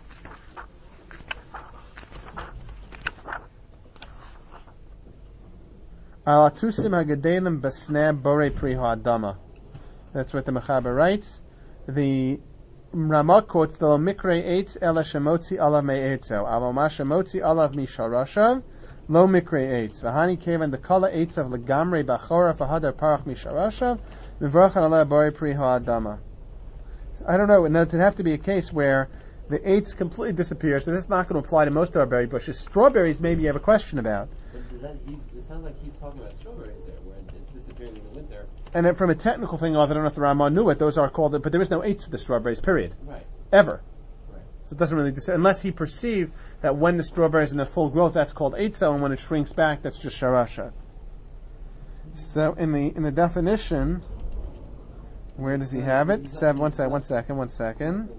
Al atusim hagadelim basneh borei pri ha'adama. That's what the Mechaber writes. The Ramah quotes the mikre eitz ela shemotzi alav me'etzo. Aval ma shemotzi alav misharashav lo mikre eitz. V'hani kevan dekala eitzav legamrei bachora fahadar parach misharashav mivrachan aleh borei pri ha'adama. I don't know. Does it have to be a case where the eights completely disappear? So this is not going to apply to most of our berry bushes. Strawberries, maybe you have a question about. But does that, he's, it sounds like he's talking about strawberries there, where it's disappearing in the winter. And then from a technical thing, although I don't know if the Ramah knew it, those are called, but there is no eights for the strawberries, period. Right. Ever. Right. So it doesn't really, dis- unless he perceived that when the strawberries in their full growth, that's called eitzo, and when it shrinks back, that's just sharasha. So in the in the definition, where does he have it? Seven, one second, one second, one second.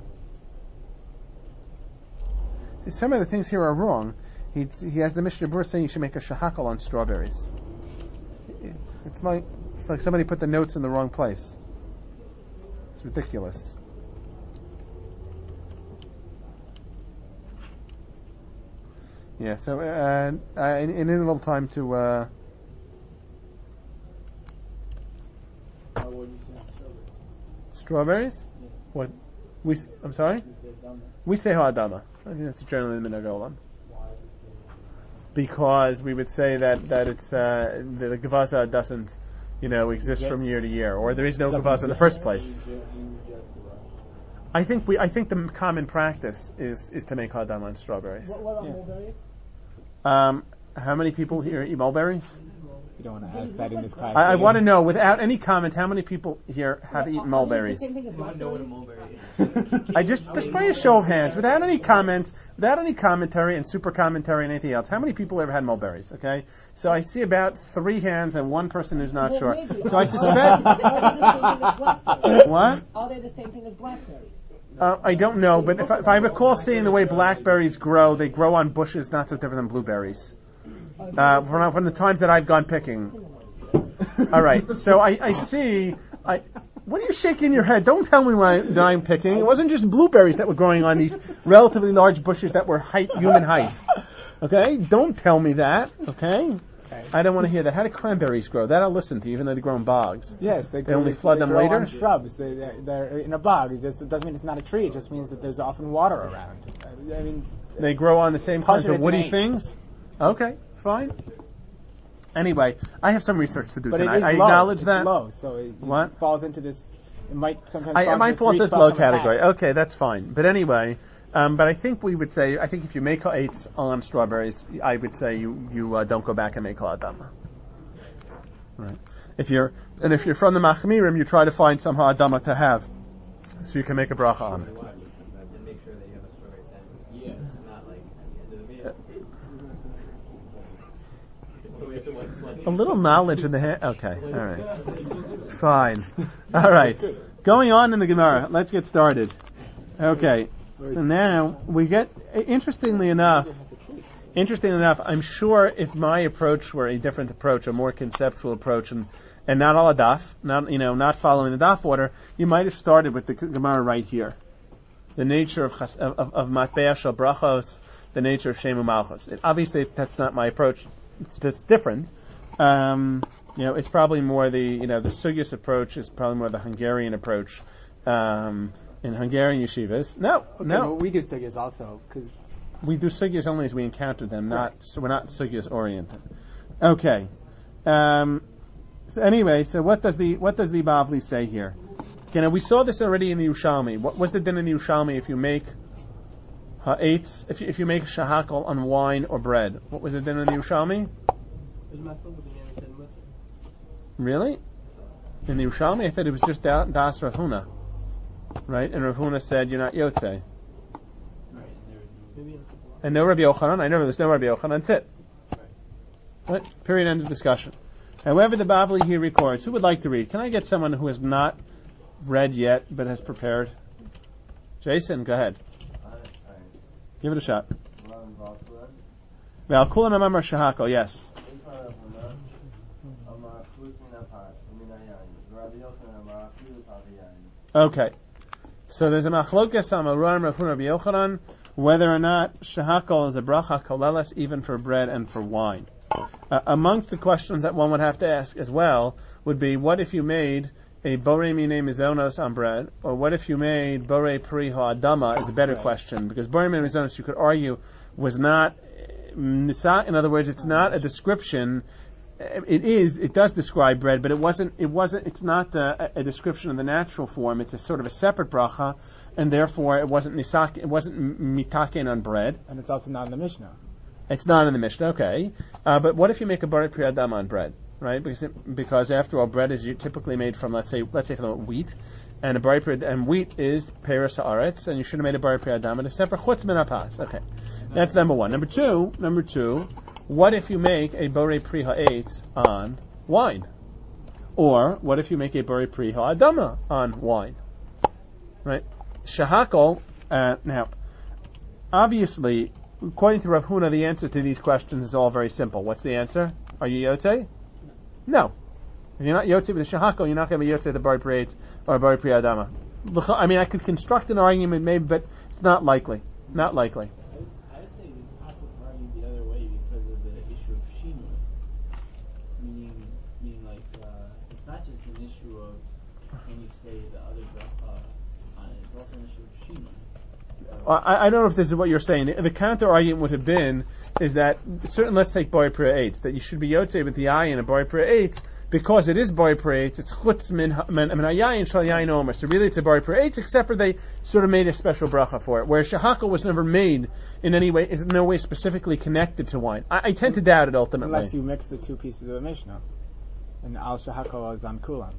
Some of the things here are wrong. He he has the Mishnah Berurah saying you should make a shahakal on strawberries. It's like it's like somebody put the notes in the wrong place. It's ridiculous. Yeah. So uh, I, in, in a little time to. Uh, Strawberries? Yeah. What? We? s- I'm sorry. We say ha'adama. I think that's generally the minhag olam. Because we would say that that it's uh, the, the gavaza doesn't, you know, exist from year to year, or there is no Doesn't gavaza in the exist. first place. I think we. I think the common practice is is to make ha'adama on strawberries. What, what about Yeah. mulberries? Um, how many people here eat mulberries? You don't want to ask that in this class. I, I want to know, without any comment, how many people here have Are- eaten are they mulberries? the same thing as I don't know what a blackberries? mulberry is. I just, just by a show of hands, without any comments, without any commentary and super commentary and anything else, how many people ever had mulberries? Okay, so I see about three hands and one person who's not Well, sure. maybe. So I suspect. What? Are they the same thing as blackberries? Uh, I don't know, but if I, if I recall seeing the way blackberries grow, they grow on bushes not so different than blueberries. uh, from, from the times that I've gone picking. All right, so I, I see. I, what are you shaking your head? Don't tell me when I, that I'm picking. It wasn't just blueberries that were growing on these relatively large bushes that were height, human height. Okay, don't tell me that. Okay. I don't want to hear that. How do cranberries grow? That I'll listen to, even though they grow in bogs. Yes, they, they only they, flood they them grow later. On shrubs, they, they're, they're in a bog. It, just, it doesn't mean it's not a tree. It just means that there's often water around. I mean, they grow on the same kinds of woody ants. things. Okay, fine. Anyway, I have some research to do but tonight. It is I low. acknowledge it's that. Low, so it, what? It falls into this. It might sometimes. I, fall I might into fall into three this spots low on the category. path. Okay, that's fine. But anyway. Um, but I think we would say, I think if you make ha'etz on strawberries, I would say you, you uh, don't go back and make ha'adama. Right. If you're, and if you're from the Machmirim, you try to find some ha'adama to have, so you can make a bracha on it. And make sure that you have a strawberry sandwich. Yeah. It's not like at the end of the meal. A little knowledge in the hand. Okay, all right. Fine. All right. Going on in the Gemara, let's get started. Okay. So now we get, interestingly enough, interestingly enough, I'm sure if my approach were a different approach, a more conceptual approach, and, and not all a daf, not you know, not following the daf order, you might have started with the Gemara right here, the nature of of, of, of matbeah shel brachos, the nature of shemu malchus. It, obviously, that's not my approach. It's just different. Um, you know, it's probably more the you know the sugyas approach is probably more the Hungarian approach. Um, In Hungarian yeshivas, no, okay, no. Well, we do sugyas also because we do sugyas only as we encounter them. Not right. So we're not sugyas oriented. Okay. Um, so anyway, so what does the what does the Bavli say here? Okay, now we saw this already in the Yerushalmi. What was the din in the Yerushalmi if you make ha'etz, if you, if you make shahakal on wine or bread? What was the din in the Yerushalmi? Really? In the Yerushalmi, I thought it was just da, das Rav Huna. Right, and Rav Huna said you're not Yotzei. And no Rabbi Yochanan, I know there's no Rabbi Yochanan, that's it. Right, period, end of discussion. However, the Bavli here records, who would like to read? Can I get someone who has not read yet, but has prepared? Jason, go ahead. Give it a shot. Ve'al amar shahako, yes. Okay. So there's a machlokas amaram Rav Huna Rabbi Yochanan whether or not shahakol is a bracha koleles even for bread and for wine. Uh, amongst the questions that one would have to ask as well would be, what if you made a borei mine mizonos on bread, or what if you made borei pri ha'adama is a better question, because borei mine mizonos you could argue was not nisa. In other words, it's not a description. It is. It does describe bread, but it wasn't. It wasn't. It's not a, a description of the natural form. It's a sort of a separate bracha, and therefore it wasn't nisak. It wasn't mitaken on bread. And it's also not in the Mishnah. It's not in the Mishnah. Okay, uh, but what if you make a borei pri adam on bread, right? Because it, because after all, bread is typically made from let's say let's say from wheat, and a borei pri and wheat is peres haaretz, and you should have made a borei pri adam and a separate chutz min hapas. Okay, that's number one. Number two. Number two. What if you make a borei pri ha'etz on wine? Or what if you make a borei pri ha'adama on wine? Right? Shahakol, uh, now, obviously, according to Rav Huna, the answer to these questions is all very simple. What's the answer? Are you yotzei? No. If you're not yotzei with the shahakol, you're not going to be yotzei the borei pri ha'etz or borei pri ha'adama. I mean, I could construct an argument maybe, but it's not likely. Not likely. I, I don't know if this is what you're saying. The, the counter argument would have been is that certain. Let's take borei pri ha'etz, that you should be yotzei with the ayin of borei pri ha'etz because it is borei pri ha'etz. It's chutz min min hayayin shel yayin omer. So really, it's a borei pri ha'etz, except for they sort of made a special bracha for it. Whereas shahakol was never made in any way, is in no way specifically connected to wine. I, I tend to doubt it ultimately. Unless you mix the two pieces of the Mishnah, and al shahakol is on kulam.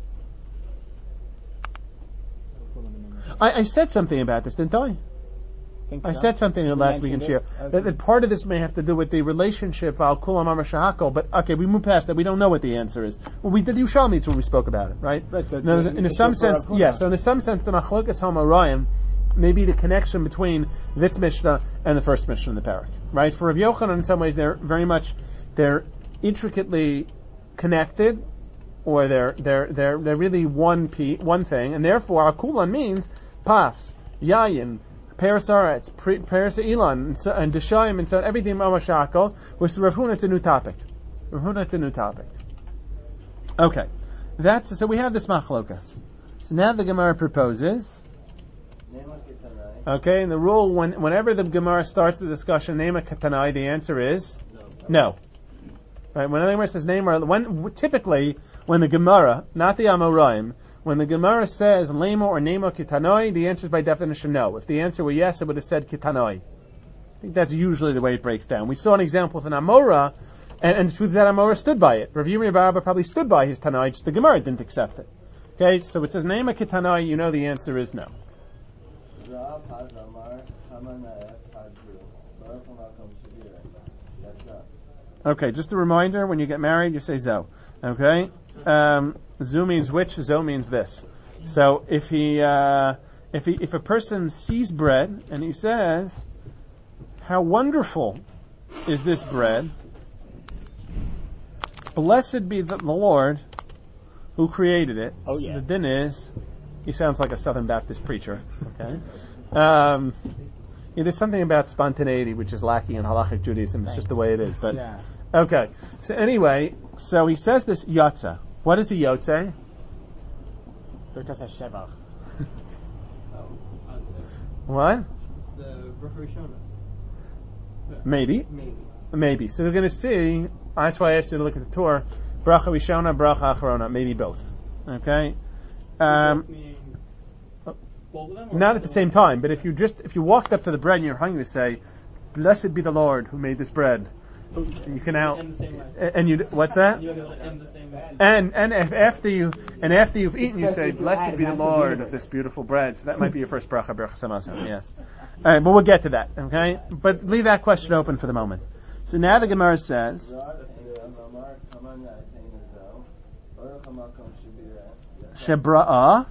I, I said something about this, didn't I? Think I so? said something in the last week in Shir. That, that part of this may have to do with the relationship al kulam amar shahakol, but okay, we move past that. We don't know what the answer is. Well, we did the Yerushalmi when we spoke about it, right? Right, so no, in, in some sense, yes. Yeah, so in some sense, the machlokas hamarayim maybe the connection between this Mishnah and the first Mishnah in the parak. Right? For Rav Yochanan, in some ways, they're very much they're intricately connected, or they're they're they're they're really one pe- one thing, and therefore akulan means pas, yayin, peres aretz, peres ilan, and, so, and deshayim, and so on, everything mamashakol. With Rav Huna, it's a new topic. Rav Huna, it's a new topic. Okay, that's so we have this machlokas. So now the Gemara proposes. Okay, and the rule when whenever the Gemara starts the discussion, Nema Katanai, the answer is no. no. Right? When the Gemara says Nema, when typically when the Gemara, not the Amoraim, when the Gemara says Lema or Nema Katanai, the answer is by definition no. If the answer were yes, it would have said Katanai. I think that's usually the way it breaks down. We saw an example with an Amora, and, and the truth is that Amora stood by it. Rav Yirmiyah bar Abba probably stood by his Tanai, just the Gemara didn't accept it. Okay, so it says Nema Katanai, you know the answer is no. Okay, just a reminder, when you get married, you say Zo. Okay? Um, Zu means which, Zo means this. So if he, uh, if he, if a person sees bread and he says, how wonderful is this bread? Blessed be the, the Lord who created it. Oh, so yeah. the din is, he sounds like a Southern Baptist preacher. Okay? Um, yeah, there's something about spontaneity which is lacking in halachic Judaism. It's Thanks. just the way it is. But Yeah. okay. So anyway, so he says this yotza. What is a yotze? Because of Shevach. What? The Bracha Rishona. Maybe. Maybe. Maybe. So they're going to see. That's why I asked you to look at the Torah. Bracha Rishona, Bracha Acharona. Maybe both. Okay. Um, Both of them, or not at the same time, but if you just if you walked up to the bread and you're hungry to say, "Blessed be the Lord who made this bread," you can now end the same way. and you what's that? You have to end the same way. And and if after you and after you've eaten, you say, "Blessed be the Lord of this beautiful bread." So that might be your first bracha, bracha samasa. Yes. All right, but we'll get to that. Okay, but leave that question open for the moment. So now the Gemara says, "Shebra'a."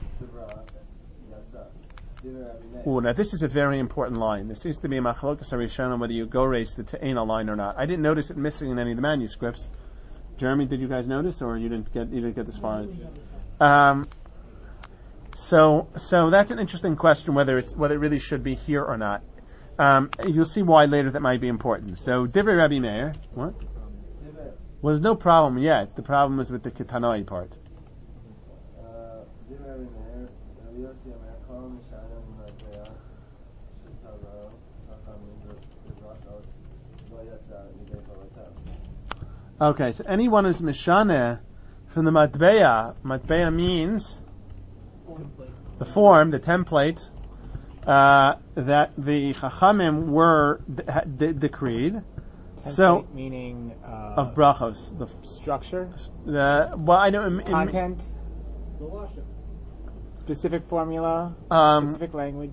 Ooh, now this is a very important line. This seems to be a machlokas harishonim whether you go race the te'ena line or not. I didn't notice it missing in any of the manuscripts. Jeremy, did you guys notice, or you didn't get you didn't get this far? Um, so so that's an interesting question whether it's whether it really should be here or not. Um, you'll see why later that might be important. So Divrei Rabbi Meir, what? Well, there's no problem yet. The problem is with the ketanoi part. Okay, so anyone who's Mishaneh from the Matbeya, Matbeya means the form, the template, uh, that the Chachamim were de- de- decreed. Template So, meaning uh, of brachos. The, structure, the, well, I know. In, in, content, specific formula, Um, specific language.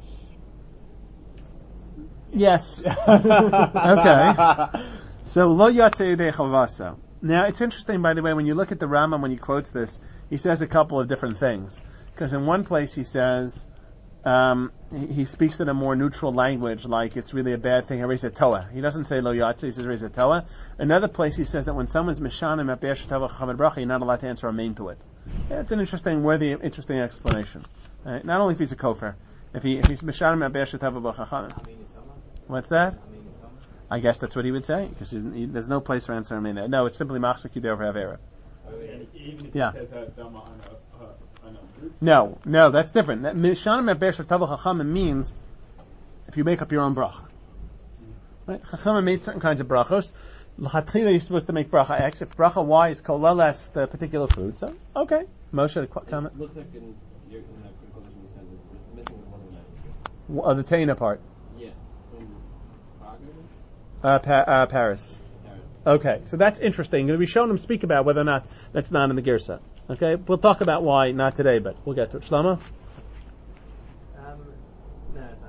Yes. Okay. So lo yatzei yedei chavasa. Now it's interesting, by the way, when you look at the Rambam when he quotes this, he says a couple of different things. Because in one place he says um, he, he speaks in a more neutral language, like it's really a bad thing. Reza toa. He doesn't say lo yatzei. He says reza toa. Another place he says that when someone's mishanim at be'er shetava chachamid bracha, you're not allowed to answer amen to it. Yeah, it's an interesting, worthy, interesting explanation. Right? Not only if he's a kofar, if he if he's mishanim at be'er shetava chachamid. What's that? I guess that's what he would say, because he, there's no place for answering me there. No, it's simply machzik yidei over havera. Yeah. No, no, that's different. That mishanim at be'er shetava chachamim means if you make up your own bracha. Right? Chachamim made certain kinds of brachos. L'chatchila you're supposed to make bracha X. If bracha Y is koleles the particular food, so okay. Moshe, a comment. It looks like in your in that critical edition you said it's missing one of the manuscripts. Uh, the Taina part. Yeah. From Prague, Uh, pa- uh, Paris. Paris. Okay, so that's interesting. We shown him speak about whether or not that's not in the Girsa. Okay, we'll talk about why not today, but we'll get to it. Shlomo? Um, no, it's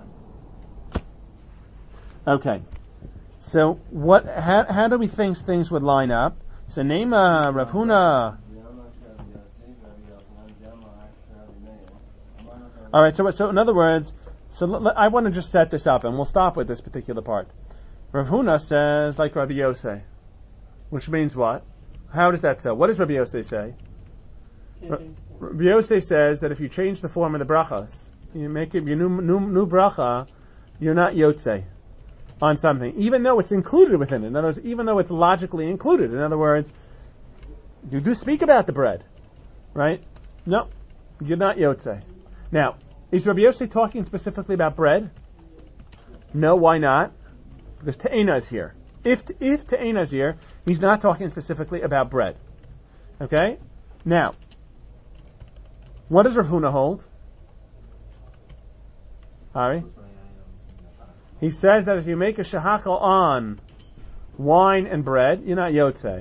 not. Okay. So what? How, how do we think things would line up? So Nema, Rav Huna. All right. So so in other words, So l- l- I want to just set this up, and we'll stop with this particular part. Rav Huna says like Rabbi Yosei, which means what? How does that so? What does Rabbi Yosei say? Ra- Rabbi Yosei says that if you change the form of the brachas, you make it your new, new, new bracha, you're not Yotzei on something, even though it's included within it. In other words, even though it's logically included. In other words, you do speak about the bread, right? No, you're not Yotzei. Now, is Rabbi Yosei talking specifically about bread? No, why not? Because Te'ena is here. If if Te'ena is here, he's not talking specifically about bread. Okay? Now, what does Rav Huna hold? Ari? He says that if you make a shahakal on wine and bread, you're not Yotzei.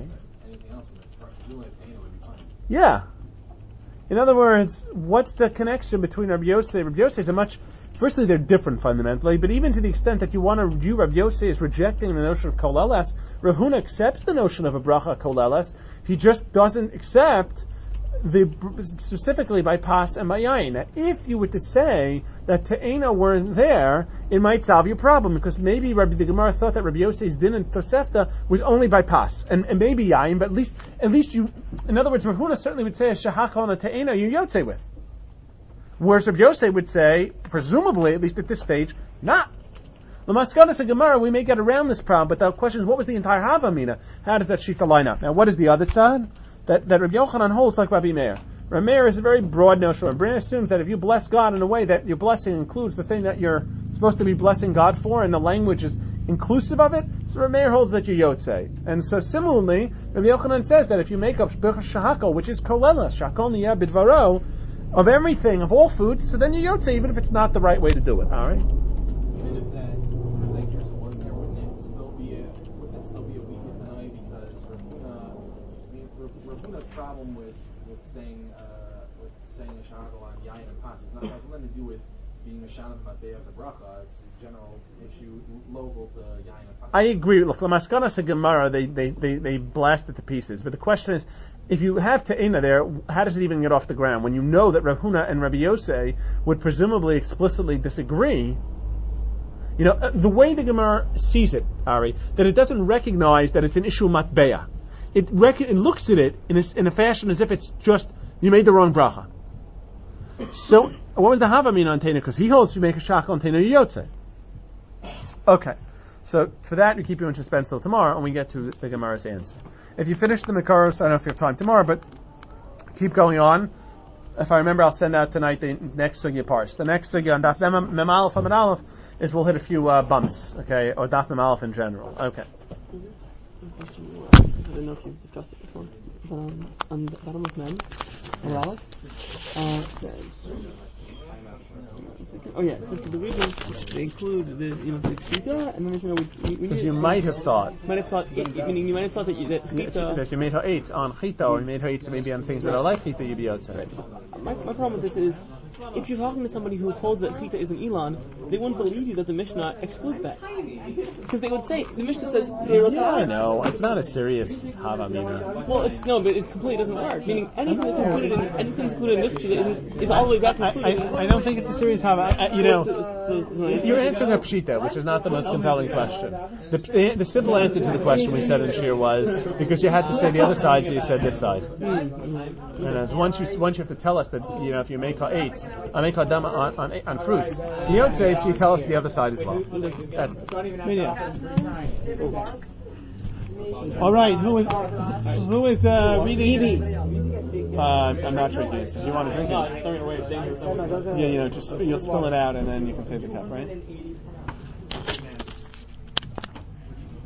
Yeah. In other words, what's the connection between Rabbi Yosei? Rabbi Yosei is a much... Firstly, they're different fundamentally, but even to the extent that you want to view Rabbi Yosei as rejecting the notion of koleles, Rav Huna accepts the notion of a bracha koleles. He just doesn't accept the specifically by pas and by yain. Now, if you were to say that te'ena weren't there, it might solve your problem, because maybe Rabbi the Gemara thought that Rabbi Yosei's din and tosefta was only by pas and, and maybe yain, but at least at least you, in other words, Rav Huna certainly would say a shahakal and a te'ena you yotzei with. Whereas Rabbi Yosei would say, presumably, at least at this stage, not. L'maskanas and Gemara, we may get around this problem, but the question is, what was the entire Havamina? How does that shita line up? Now, what is the other side? That, that Rabbi Yochanan holds like Rabbi Meir. Rabbi Meir is a very broad notion. Rabbi Meir assumes that if you bless God in a way that your blessing includes the thing that you're supposed to be blessing God for, and the language is inclusive of it, so Rabbi Meir holds that you're Yotzei. And so similarly, Rabbi Yochanan says that if you make up shahakal, which is kolelas, shakol niyah bidvaro, of everything, of all foods, so then you're Yotzei, even if it's not the right way to do it. All right? Even if that lecture wasn't there, wouldn't it still be a, wouldn't it still be a weak Tanai? Because Rav Huna, I mean, Rav Huna's problem with, with saying uh, with saying a shahakal on yain and pas is not has nothing to do with being a shanam matei of the bracha. It's a general issue local to yain and pas. I agree. Look, Lamaskanas and Gemara, they, they, they, they blast it to pieces. But the question is, if you have Te'ena there, how does it even get off the ground? When you know that Rav Huna and Rabbi Yosei would presumably explicitly disagree, you know, the way the Gemara sees it, Ari, that it doesn't recognize that it's an issue matbeya. It, rec- it looks at it in a, in a fashion as if it's just, you made the wrong bracha. So, what was the Havamina on Te'ena? Because he holds you make a shach on Te'ena Yotzei. Okay. So, for that, we keep you in suspense till tomorrow, and we get to the Gemara's answer. If you finish the Makaros, I don't know if you have time tomorrow, but keep going on. If I remember, I'll send out tonight the next sugya parts. The next sugya on Daf Mem Aleph Amud Aleph is we'll hit a few uh, bumps, okay, or Daf Mem Aleph in general. Okay. I don't know if you've discussed it before, but um, on the bottom of Mem, Amud Aleph, uh, says, oh yeah, it says for the reason they include the, you know, the chita, and then there's, you know, we, we, we Because you might have thought, might have thought, meaning you might have thought that you, that chita, that you made ha'etz on chita, or you made ha'etz maybe on things that are like chita, you'd be outside. My, my problem with this is, if you're talking to somebody who holds that chita is an Elon, they wouldn't believe you that the Mishnah excludes that. Because they would say, the Mishnah says, yeah, I know, it's not a serious Havamina. Well, it's, no, but it completely doesn't work. Meaning, anything that's included in, anything that's included in this chita is, is all the way back to I, included. I, I don't think it's a serious Havamina. You know, so, so, so, you're answering a pshita, which is not the most compelling question. The, the, the simple answer to the question we said in Shir was, because you had to say the other side, so you said this side. Mm-hmm. And as once you once you have to tell us that, you know, if you make ha'etz, I make ha'dam on, on, on fruits, you don't say, so you tell us the other side as well. That's yeah. All right, who is who is uh, reading? Uh, I'm not drinking it. So if you want to drink it, yeah, you know, just you'll spill it out and then you can save the cup, right?